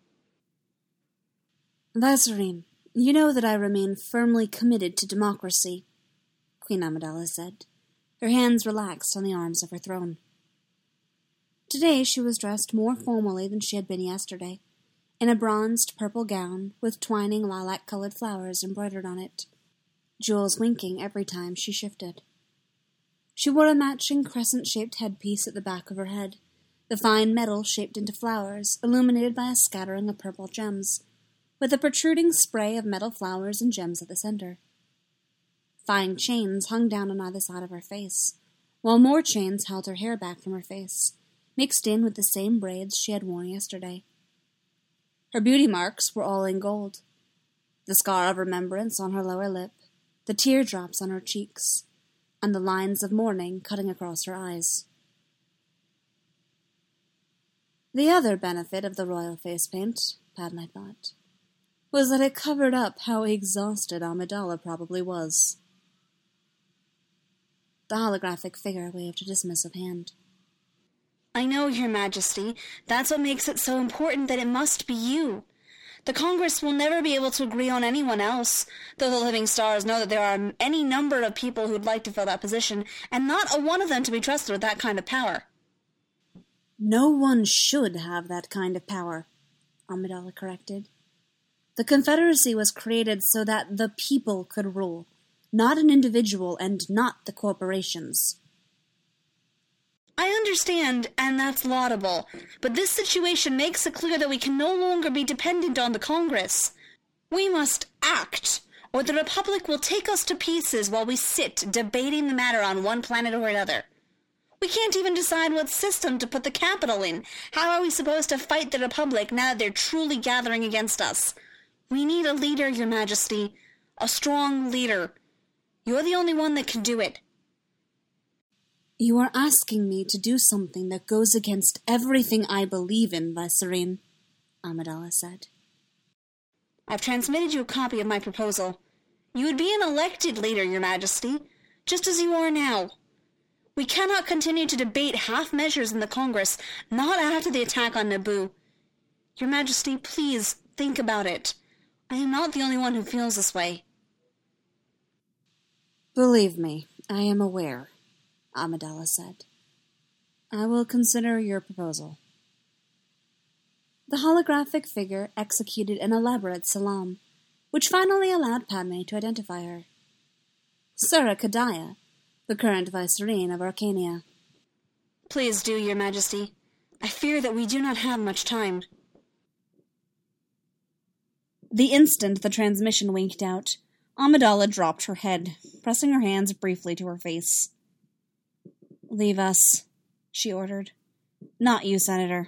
"Vaseline, you know that I remain firmly committed to democracy," Queen Amidala said, her hands relaxed on the arms of her throne. Today she was dressed more formally than she had been yesterday, in a bronzed purple gown with twining lilac-colored flowers embroidered on it, jewels winking every time she shifted. She wore a matching crescent-shaped headpiece at the back of her head, the fine metal shaped into flowers, illuminated by a scattering of purple gems, with a protruding spray of metal flowers and gems at the center. Fine chains hung down on either side of her face, while more chains held her hair back from her face, mixed in with the same braids she had worn yesterday. Her beauty marks were all in gold, the scar of remembrance on her lower lip, the teardrops on her cheeks, and the lines of mourning cutting across her eyes. The other benefit of the royal face paint, Padme thought, was that it covered up how exhausted Amidala probably was. The holographic figure waved a dismissive hand. "I know, Your Majesty. That's what makes it so important that it must be you. The Congress will never be able to agree on anyone else, though the living stars know that there are any number of people who'd like to fill that position, and not a one of them to be trusted with that kind of power." "No one should have that kind of power," Amidala corrected. "The Confederacy was created so that the people could rule, not an individual and not the corporations." "I understand, and that's laudable, but this situation makes it clear that we can no longer be dependent on the Congress. We must act, or the Republic will take us to pieces while we sit debating the matter on one planet or another. We can't even decide what system to put the capital in. How are we supposed to fight the Republic now that they're truly gathering against us? We need a leader, Your Majesty, a strong leader. You're the only one that can do it." "You are asking me to do something that goes against everything I believe in, Vaseline," Amidala said. "I've transmitted you a copy of my proposal. You would be an elected leader, Your Majesty, just as you are now. We cannot continue to debate half measures in the Congress, not after the attack on Naboo. Your Majesty, please think about it. I am not the only one who feels this way." "Believe me, I am aware," Amidala said. "I will consider your proposal." The holographic figure executed an elaborate salaam, which finally allowed Padme to identify her. Sura Kadaya, the current Vicereine of Arcania. "Please do, Your Majesty. I fear that we do not have much time." The instant the transmission winked out, Amidala dropped her head, pressing her hands briefly to her face. "Leave us," she ordered. "Not you, Senator."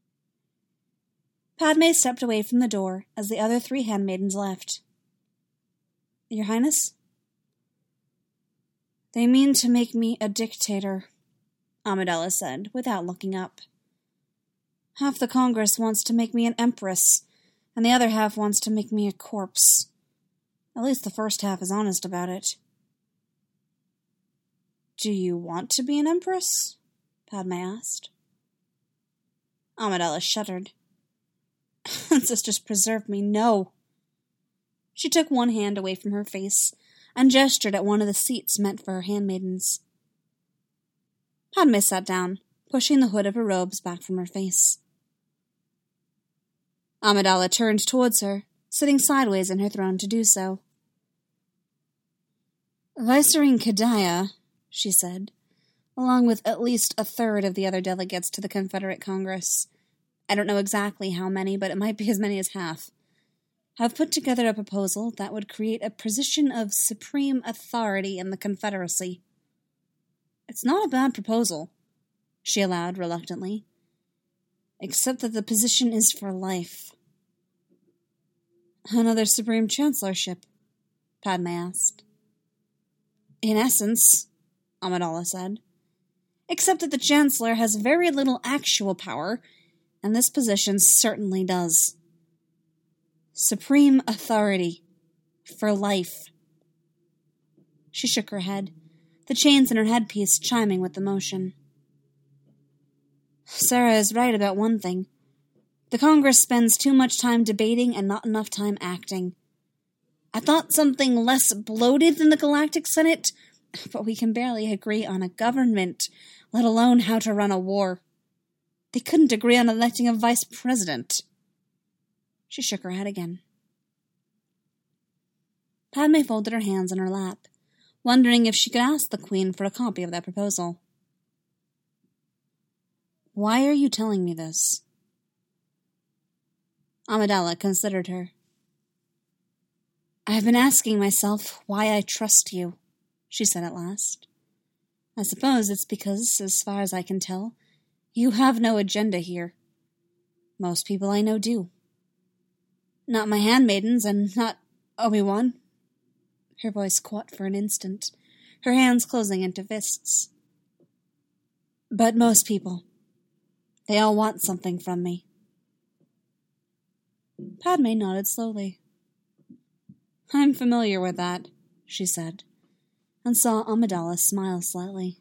Padme stepped away from the door as the other three handmaidens left. "Your Highness?" They mean to make me a dictator, Amidala said, without looking up. Half the Congress wants to make me an empress, and the other half wants to make me a corpse. At least the first half is honest about it. Do you want to be an empress? Padme asked. Amidala shuddered. Ancestors preserve me, no. She took one hand away from her face and gestured at one of the seats meant for her handmaidens. Padme sat down, pushing the hood of her robes back from her face. Amidala turned towards her, sitting sideways in her throne to do so. Viceroy Kedaya, she said, along with at least a third of the other delegates to the Confederate Congress, I don't know exactly how many, but it might be as many as half, have put together a proposal that would create a position of supreme authority in the Confederacy. It's not a bad proposal, she allowed reluctantly, except that the position is for life. Another Supreme Chancellorship? Padme asked. In essence, Amidala said, except that the Chancellor has very little actual power, and this position certainly does. Supreme authority. For life. She shook her head, the chains in her headpiece chiming with the motion. Sarah is right about one thing. The Congress spends too much time debating and not enough time acting. I thought something less bloated than the Galactic Senate, but we can barely agree on a government, let alone how to run a war. They couldn't agree on electing a vice president. She shook her head again. Padme folded her hands in her lap, wondering if she could ask the Queen for a copy of that proposal. Why are you telling me this? Amidala considered her. I've been asking myself why I trust you, she said at last. I suppose it's because, as far as I can tell, you have no agenda here. Most people I know do. Not my handmaidens, and not Obi-Wan. Her voice caught for an instant, her hands closing into fists. But most people. They all want something from me. Padme nodded slowly. I'm familiar with that, she said, and saw Amidala smile slightly.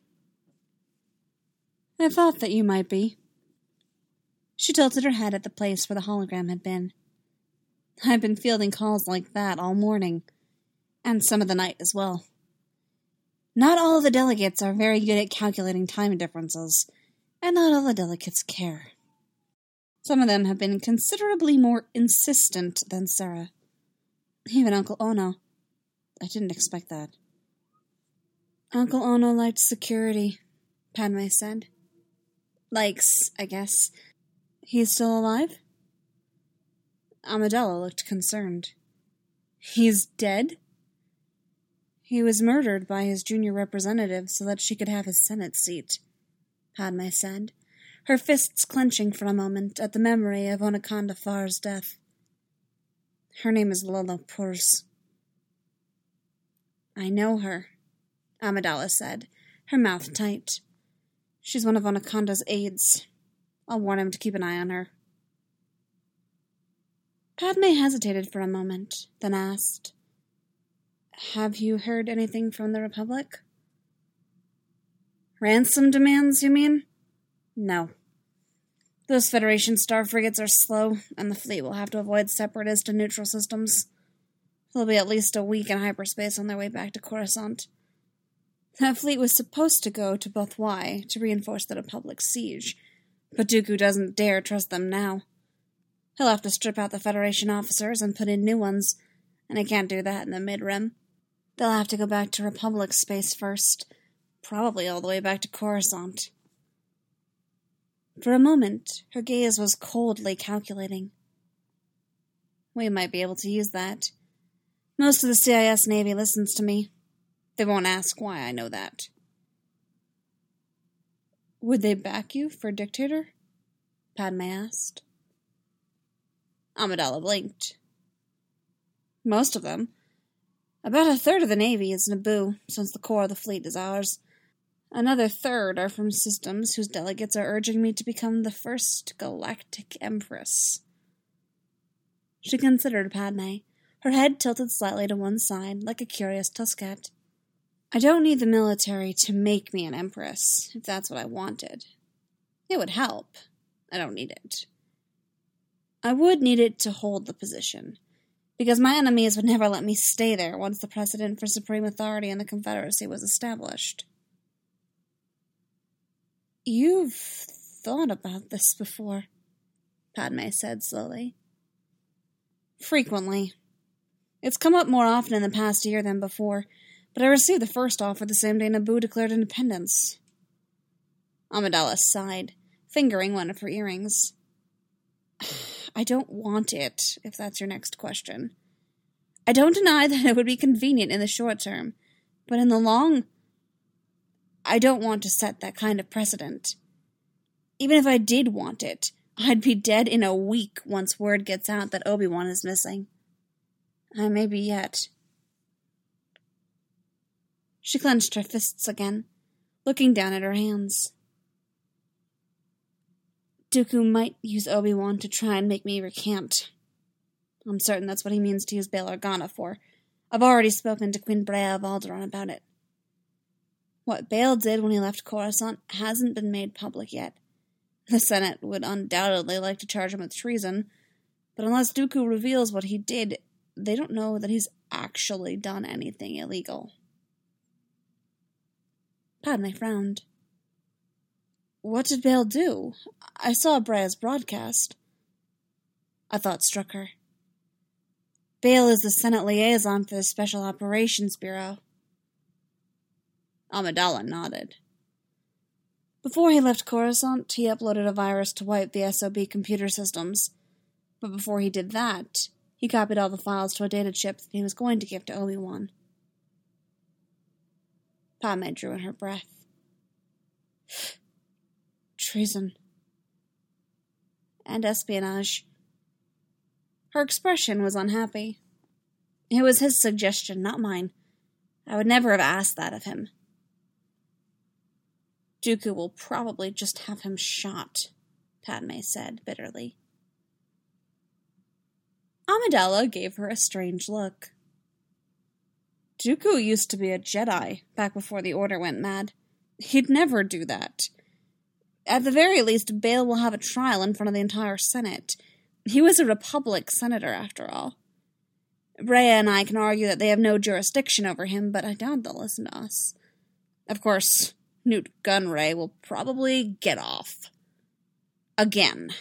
I thought that you might be. She tilted her head at the place where the hologram had been. I've been fielding calls like that all morning, and some of the night as well. Not all of the delegates are very good at calculating time differences, and not all the delegates care. Some of them have been considerably more insistent than Sarah. Even Uncle Ono. I didn't expect that. Uncle Ono liked security, Padme said. Likes, I guess. He's still alive? Amidala looked concerned. He's dead? He was murdered by his junior representative so that she could have his Senate seat, Padme said, her fists clenching for a moment at the memory of Onaconda Farr's death. Her name is Lola Purs. I know her, Amidala said, her mouth tight. She's one of Onaconda's aides. I'll warn him to keep an eye on her. Padme hesitated for a moment, then asked, Have you heard anything from the Republic? Ransom demands, you mean? No. Those Federation star frigates are slow, and the fleet will have to avoid separatist and neutral systems. They'll be at least a week in hyperspace on their way back to Coruscant. That fleet was supposed to go to Bothwai to reinforce the Republic's siege, but Dooku doesn't dare trust them now. He'll have to strip out the Federation officers and put in new ones, and he can't do that in the mid-rim. They'll have to go back to Republic space first, probably all the way back to Coruscant. For a moment, her gaze was coldly calculating. We might be able to use that. Most of the C I S Navy listens to me. They won't ask why I know that. Would they back you for dictator? Padme asked. Amidala blinked. Most of them. About a third of the Navy is Naboo, since the core of the fleet is ours. Another third are from systems whose delegates are urging me to become the first galactic empress. She considered Padme, her head tilted slightly to one side, like a curious Tuscat. I don't need the military to make me an empress, if that's what I wanted. It would help. I don't need it. I would need it to hold the position, because my enemies would never let me stay there once the precedent for supreme authority in the Confederacy was established. You've thought about this before, Padme said slowly. Frequently. It's come up more often in the past year than before, but I received the first offer the same day Naboo declared independence. Amidala sighed, fingering one of her earrings. I don't want it, if that's your next question. I don't deny that it would be convenient in the short term, but in the long, I don't want to set that kind of precedent. Even if I did want it, I'd be dead in a week once word gets out that Obi-Wan is missing. I may be yet. She clenched her fists again, looking down at her hands. Dooku might use Obi-Wan to try and make me recant. I'm certain that's what he means to use Bail Organa for. I've already spoken to Queen Breha of Alderaan about it. What Bail did when he left Coruscant hasn't been made public yet. The Senate would undoubtedly like to charge him with treason, but unless Dooku reveals what he did, they don't know that he's actually done anything illegal. Padme frowned. What did Bail do? I saw Breha's broadcast. A thought struck her. Bail is the Senate liaison for the Special Operations Bureau. Amidala nodded. Before he left Coruscant, he uploaded a virus to wipe the S O B computer systems. But before he did that, he copied all the files to a data chip that he was going to give to Obi-Wan. Padme drew in her breath. Treason. And espionage. Her expression was unhappy. It was his suggestion, not mine. I would never have asked that of him. Dooku will probably just have him shot, Padme said bitterly. Amidala gave her a strange look. Dooku used to be a Jedi, back before the Order went mad. He'd never do that. At the very least, Bail will have a trial in front of the entire Senate. He was a Republic senator, after all. Breha and I can argue that they have no jurisdiction over him, but I doubt they'll listen to us. Of course, Newt Gunray will probably get off. Again.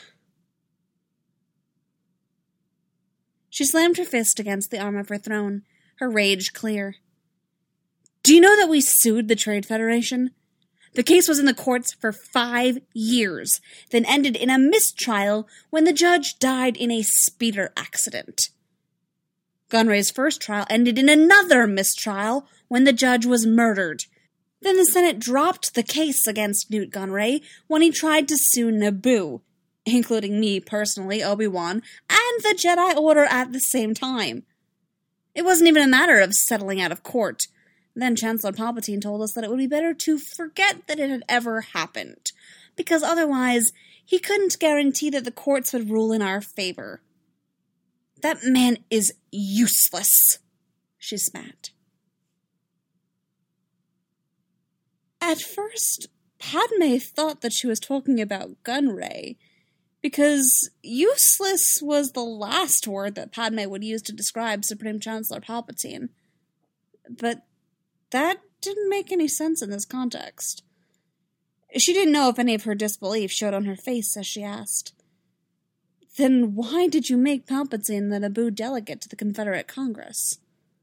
She slammed her fist against the arm of her throne, her rage clear. Do you know that we sued the Trade Federation? The case was in the courts for five years, then ended in a mistrial when the judge died in a speeder accident. Gunray's first trial ended in another mistrial when the judge was murdered. Then the Senate dropped the case against Newt Gunray when he tried to sue Naboo, including me personally, Obi-Wan, and the Jedi Order at the same time. It wasn't even a matter of settling out of court. Then Chancellor Palpatine told us that it would be better to forget that it had ever happened, because otherwise he couldn't guarantee that the courts would rule in our favor. That man is useless, she spat. At first, Padme thought that she was talking about Gunray, because useless was the last word that Padme would use to describe Supreme Chancellor Palpatine. But that didn't make any sense in this context. She didn't know if any of her disbelief showed on her face as she asked, Then why did you make Palpatine the Naboo delegate to the Confederate Congress?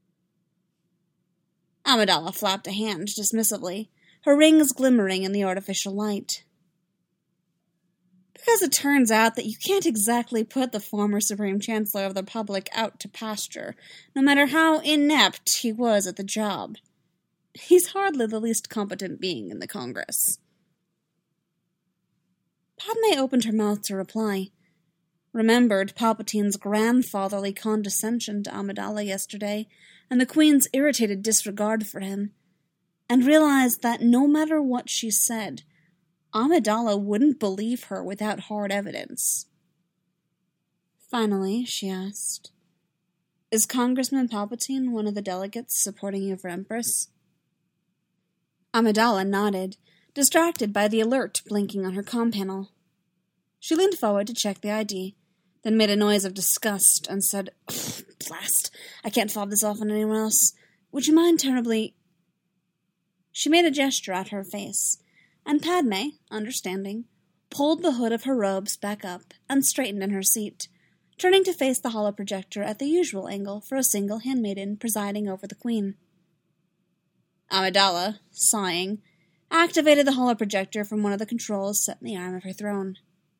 Amidala flapped a hand dismissively, her rings glimmering in the artificial light. Because it turns out that you can't exactly put the former Supreme Chancellor of the Republic out to pasture, no matter how inept he was at the job. He's hardly the least competent being in the Congress. Padme opened her mouth to reply, remembered Palpatine's grandfatherly condescension to Amidala yesterday, and the Queen's irritated disregard for him, and realized that no matter what she said, Amidala wouldn't believe her without hard evidence. Finally, she asked, "Is Congressman Palpatine one of the delegates supporting you for Empress?" Amidala nodded, distracted by the alert blinking on her comm panel. She leaned forward to check the I D, then made a noise of disgust and said, "Blast, I can't fob this off on anyone else. Would you mind terribly—" She made a gesture at her face, and Padme, understanding, pulled the hood of her robes back up and straightened in her seat, turning to face the holoprojector at the usual angle for a single handmaiden presiding over the Queen. Amidala, sighing, activated the holoprojector from one of the controls set in the arm of her throne.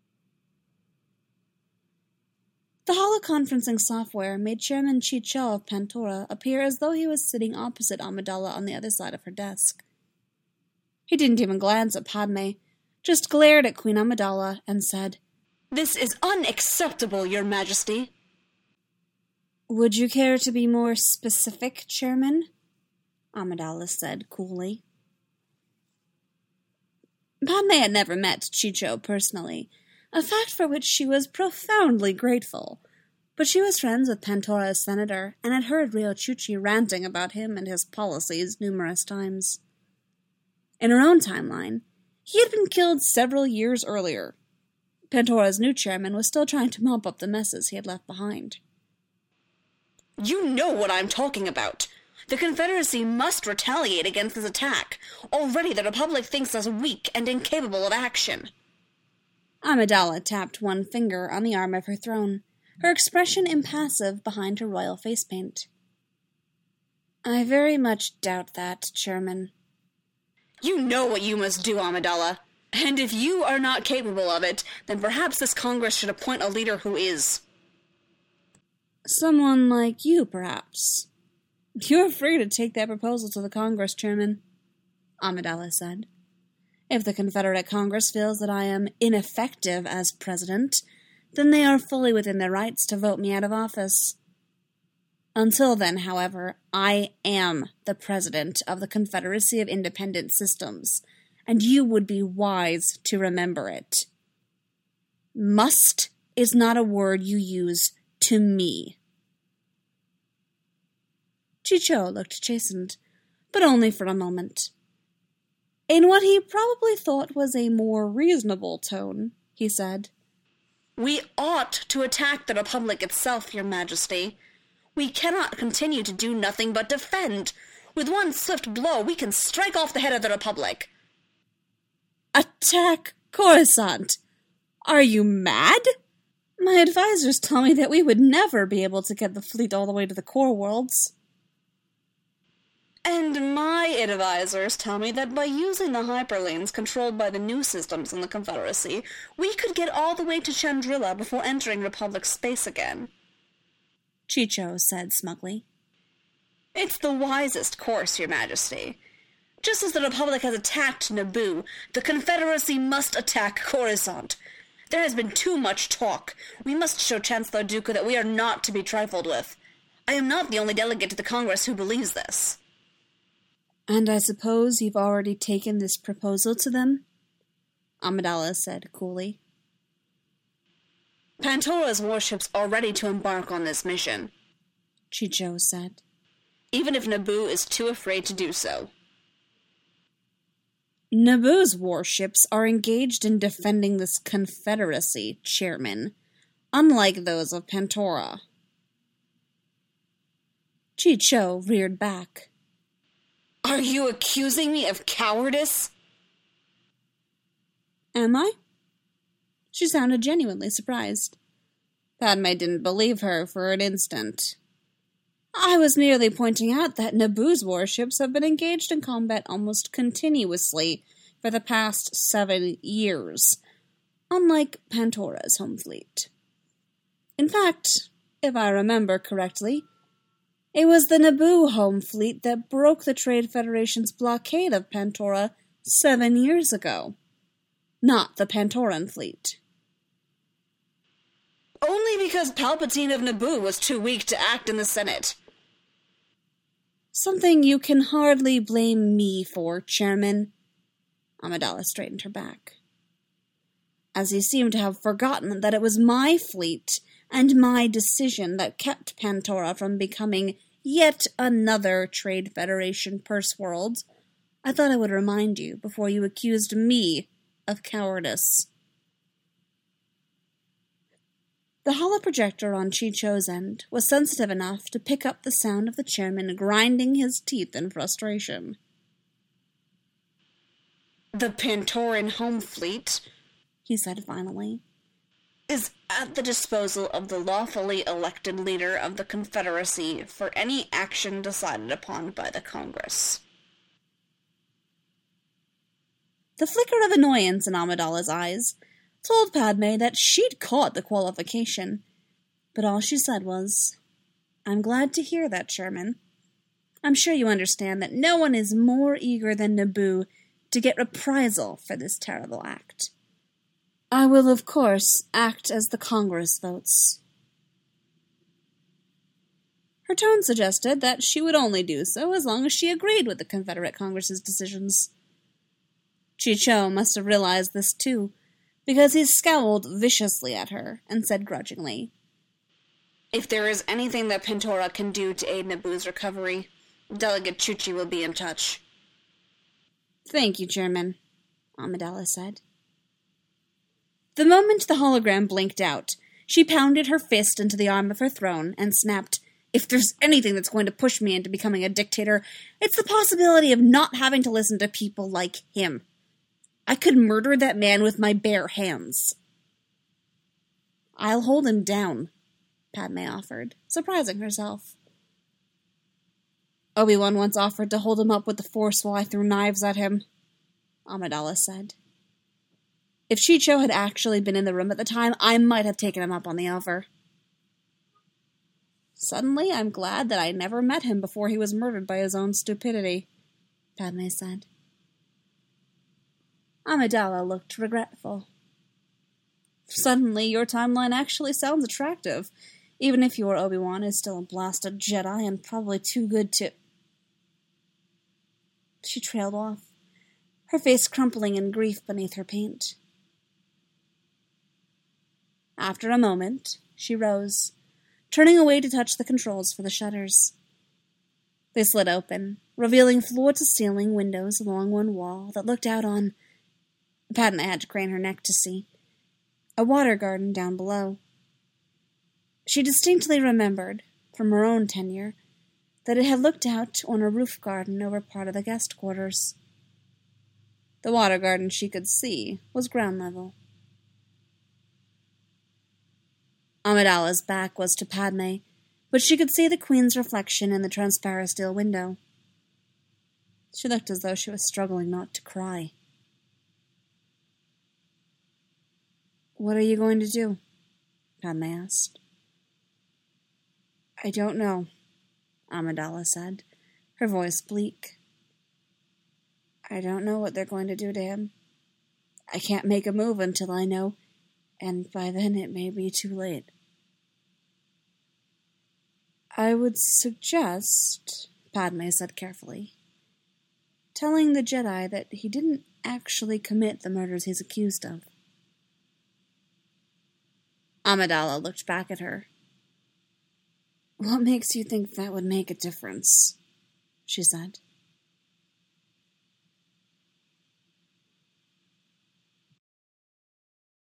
The holoconferencing software made Chairman Chicho of Pantora appear as though he was sitting opposite Amidala on the other side of her desk. He didn't even glance at Padme, just glared at Queen Amidala and said, "This is unacceptable, Your Majesty." "Would you care to be more specific, Chairman?" Amidala said coolly. Padme had never met Chicho personally, a fact for which she was profoundly grateful, but she was friends with Pantora's senator and had heard Rio Chuchi ranting about him and his policies numerous times. In her own timeline, he had been killed several years earlier. Pantora's new chairman was still trying to mop up the messes he had left behind. "You know what I'm talking about. The Confederacy must retaliate against this attack. Already the Republic thinks us weak and incapable of action." Amidala tapped one finger on the arm of her throne, her expression impassive behind her royal face paint. "I very much doubt that, Chairman." "You know what you must do, Amidala. And if you are not capable of it, then perhaps this Congress should appoint a leader who is." "Someone like you, perhaps. You're free to take that proposal to the Congress, Chairman," Amidala said. "If the Confederate Congress feels that I am ineffective as president, then they are fully within their rights to vote me out of office. Until then, however, I am the president of the Confederacy of Independent Systems, and you would be wise to remember it. Must is not a word you use to me." Chicho looked chastened, but only for a moment. In what he probably thought was a more reasonable tone, he said, "We ought to attack the Republic itself, Your Majesty. We cannot continue to do nothing but defend. With one swift blow, we can strike off the head of the Republic." "Attack Coruscant? Are you mad? My advisors tell me that we would never be able to get the fleet all the way to the core worlds." "And my advisors tell me that by using the hyperlanes controlled by the new systems in the Confederacy, we could get all the way to Chandrila before entering Republic space again," Chicho said smugly. "It's the wisest course, Your Majesty. Just as the Republic has attacked Naboo, the Confederacy must attack Coruscant. There has been too much talk. We must show Chancellor Dooku that we are not to be trifled with. I am not the only delegate to the Congress who believes this." "And I suppose you've already taken this proposal to them?" Amidala said coolly. "Pantora's warships are ready to embark on this mission," Chicho said. "even if Naboo is too afraid to do so." "Naboo's warships are engaged in defending this Confederacy, Chairman, unlike those of Pantora." Chicho reared back. "Are you accusing me of cowardice?" "Am I?" She sounded genuinely surprised. Padme didn't believe her for an instant. "I was merely pointing out that Naboo's warships have been engaged in combat almost continuously for the past seven years, unlike Pantora's home fleet. In fact, if I remember correctly, it was the Naboo home fleet that broke the Trade Federation's blockade of Pantora seven years ago, not the Pantoran fleet." Only because Palpatine of Naboo was too weak to act in the Senate. Something you can hardly blame me for, Chairman. Amidala straightened her back, as he seemed to have forgotten that it was my fleet and my decision that kept Pantora from becoming yet another Trade Federation purse world. I thought I would remind you before you accused me of cowardice. The holoprojector on Chi-Cho's end was sensitive enough to pick up the sound of the chairman grinding his teeth in frustration. The Pantoran home fleet, he said finally, is at the disposal of the lawfully elected leader of the Confederacy for any action decided upon by the Congress. The flicker of annoyance in Amidala's eyes told Padme that she'd caught the qualification, but all she said was, "I'm glad to hear that, Chairman. I'm sure you understand that no one is more eager than Naboo to get reprisal for this terrible act. I will, of course, act as the Congress votes." Her tone suggested that she would only do so as long as she agreed with the Confederate Congress's decisions. Chi-Cho must have realized this too, because he scowled viciously at her and said grudgingly, "If there is anything that Pantora can do to aid Naboo's recovery, Delegate Chuchi will be in touch." "Thank you, Chairman," Amidala said. The moment the hologram blinked out, she pounded her fist into the arm of her throne and snapped, "If there's anything that's going to push me into becoming a dictator, it's the possibility of not having to listen to people like him. I could murder that man with my bare hands." "I'll hold him down," Padme offered, surprising herself. "Obi-Wan once offered to hold him up with the Force while I threw knives at him," Amidala said. If Chi-Cho had actually been in the room at the time, I might have taken him up on the offer. "Suddenly, I'm glad that I never met him before he was murdered by his own stupidity," Padme said. Amidala looked regretful. "Suddenly, your timeline actually sounds attractive, even if your Obi-Wan is still a blasted Jedi and probably too good to—" She trailed off, her face crumpling in grief beneath her paint. After a moment, she rose, turning away to touch the controls for the shutters. They slid open, revealing floor-to-ceiling windows along one wall that looked out on— Padme had to crane her neck to see— a water garden down below. She distinctly remembered, from her own tenure, that it had looked out on a roof garden over part of the guest quarters. The water garden she could see was ground level. Amidala's back was to Padme, but she could see the Queen's reflection in the transparisteel window. She looked as though she was struggling not to cry. "What are you going to do?" Padme asked. "I don't know," Amidala said, her voice bleak. "I don't know what they're going to do to him. I can't make a move until I know, and by then it may be too late." "I would suggest," Padme said carefully, "telling the Jedi that he didn't actually commit the murders he's accused of." Amidala looked back at her. "What makes you think that would make a difference?" she said.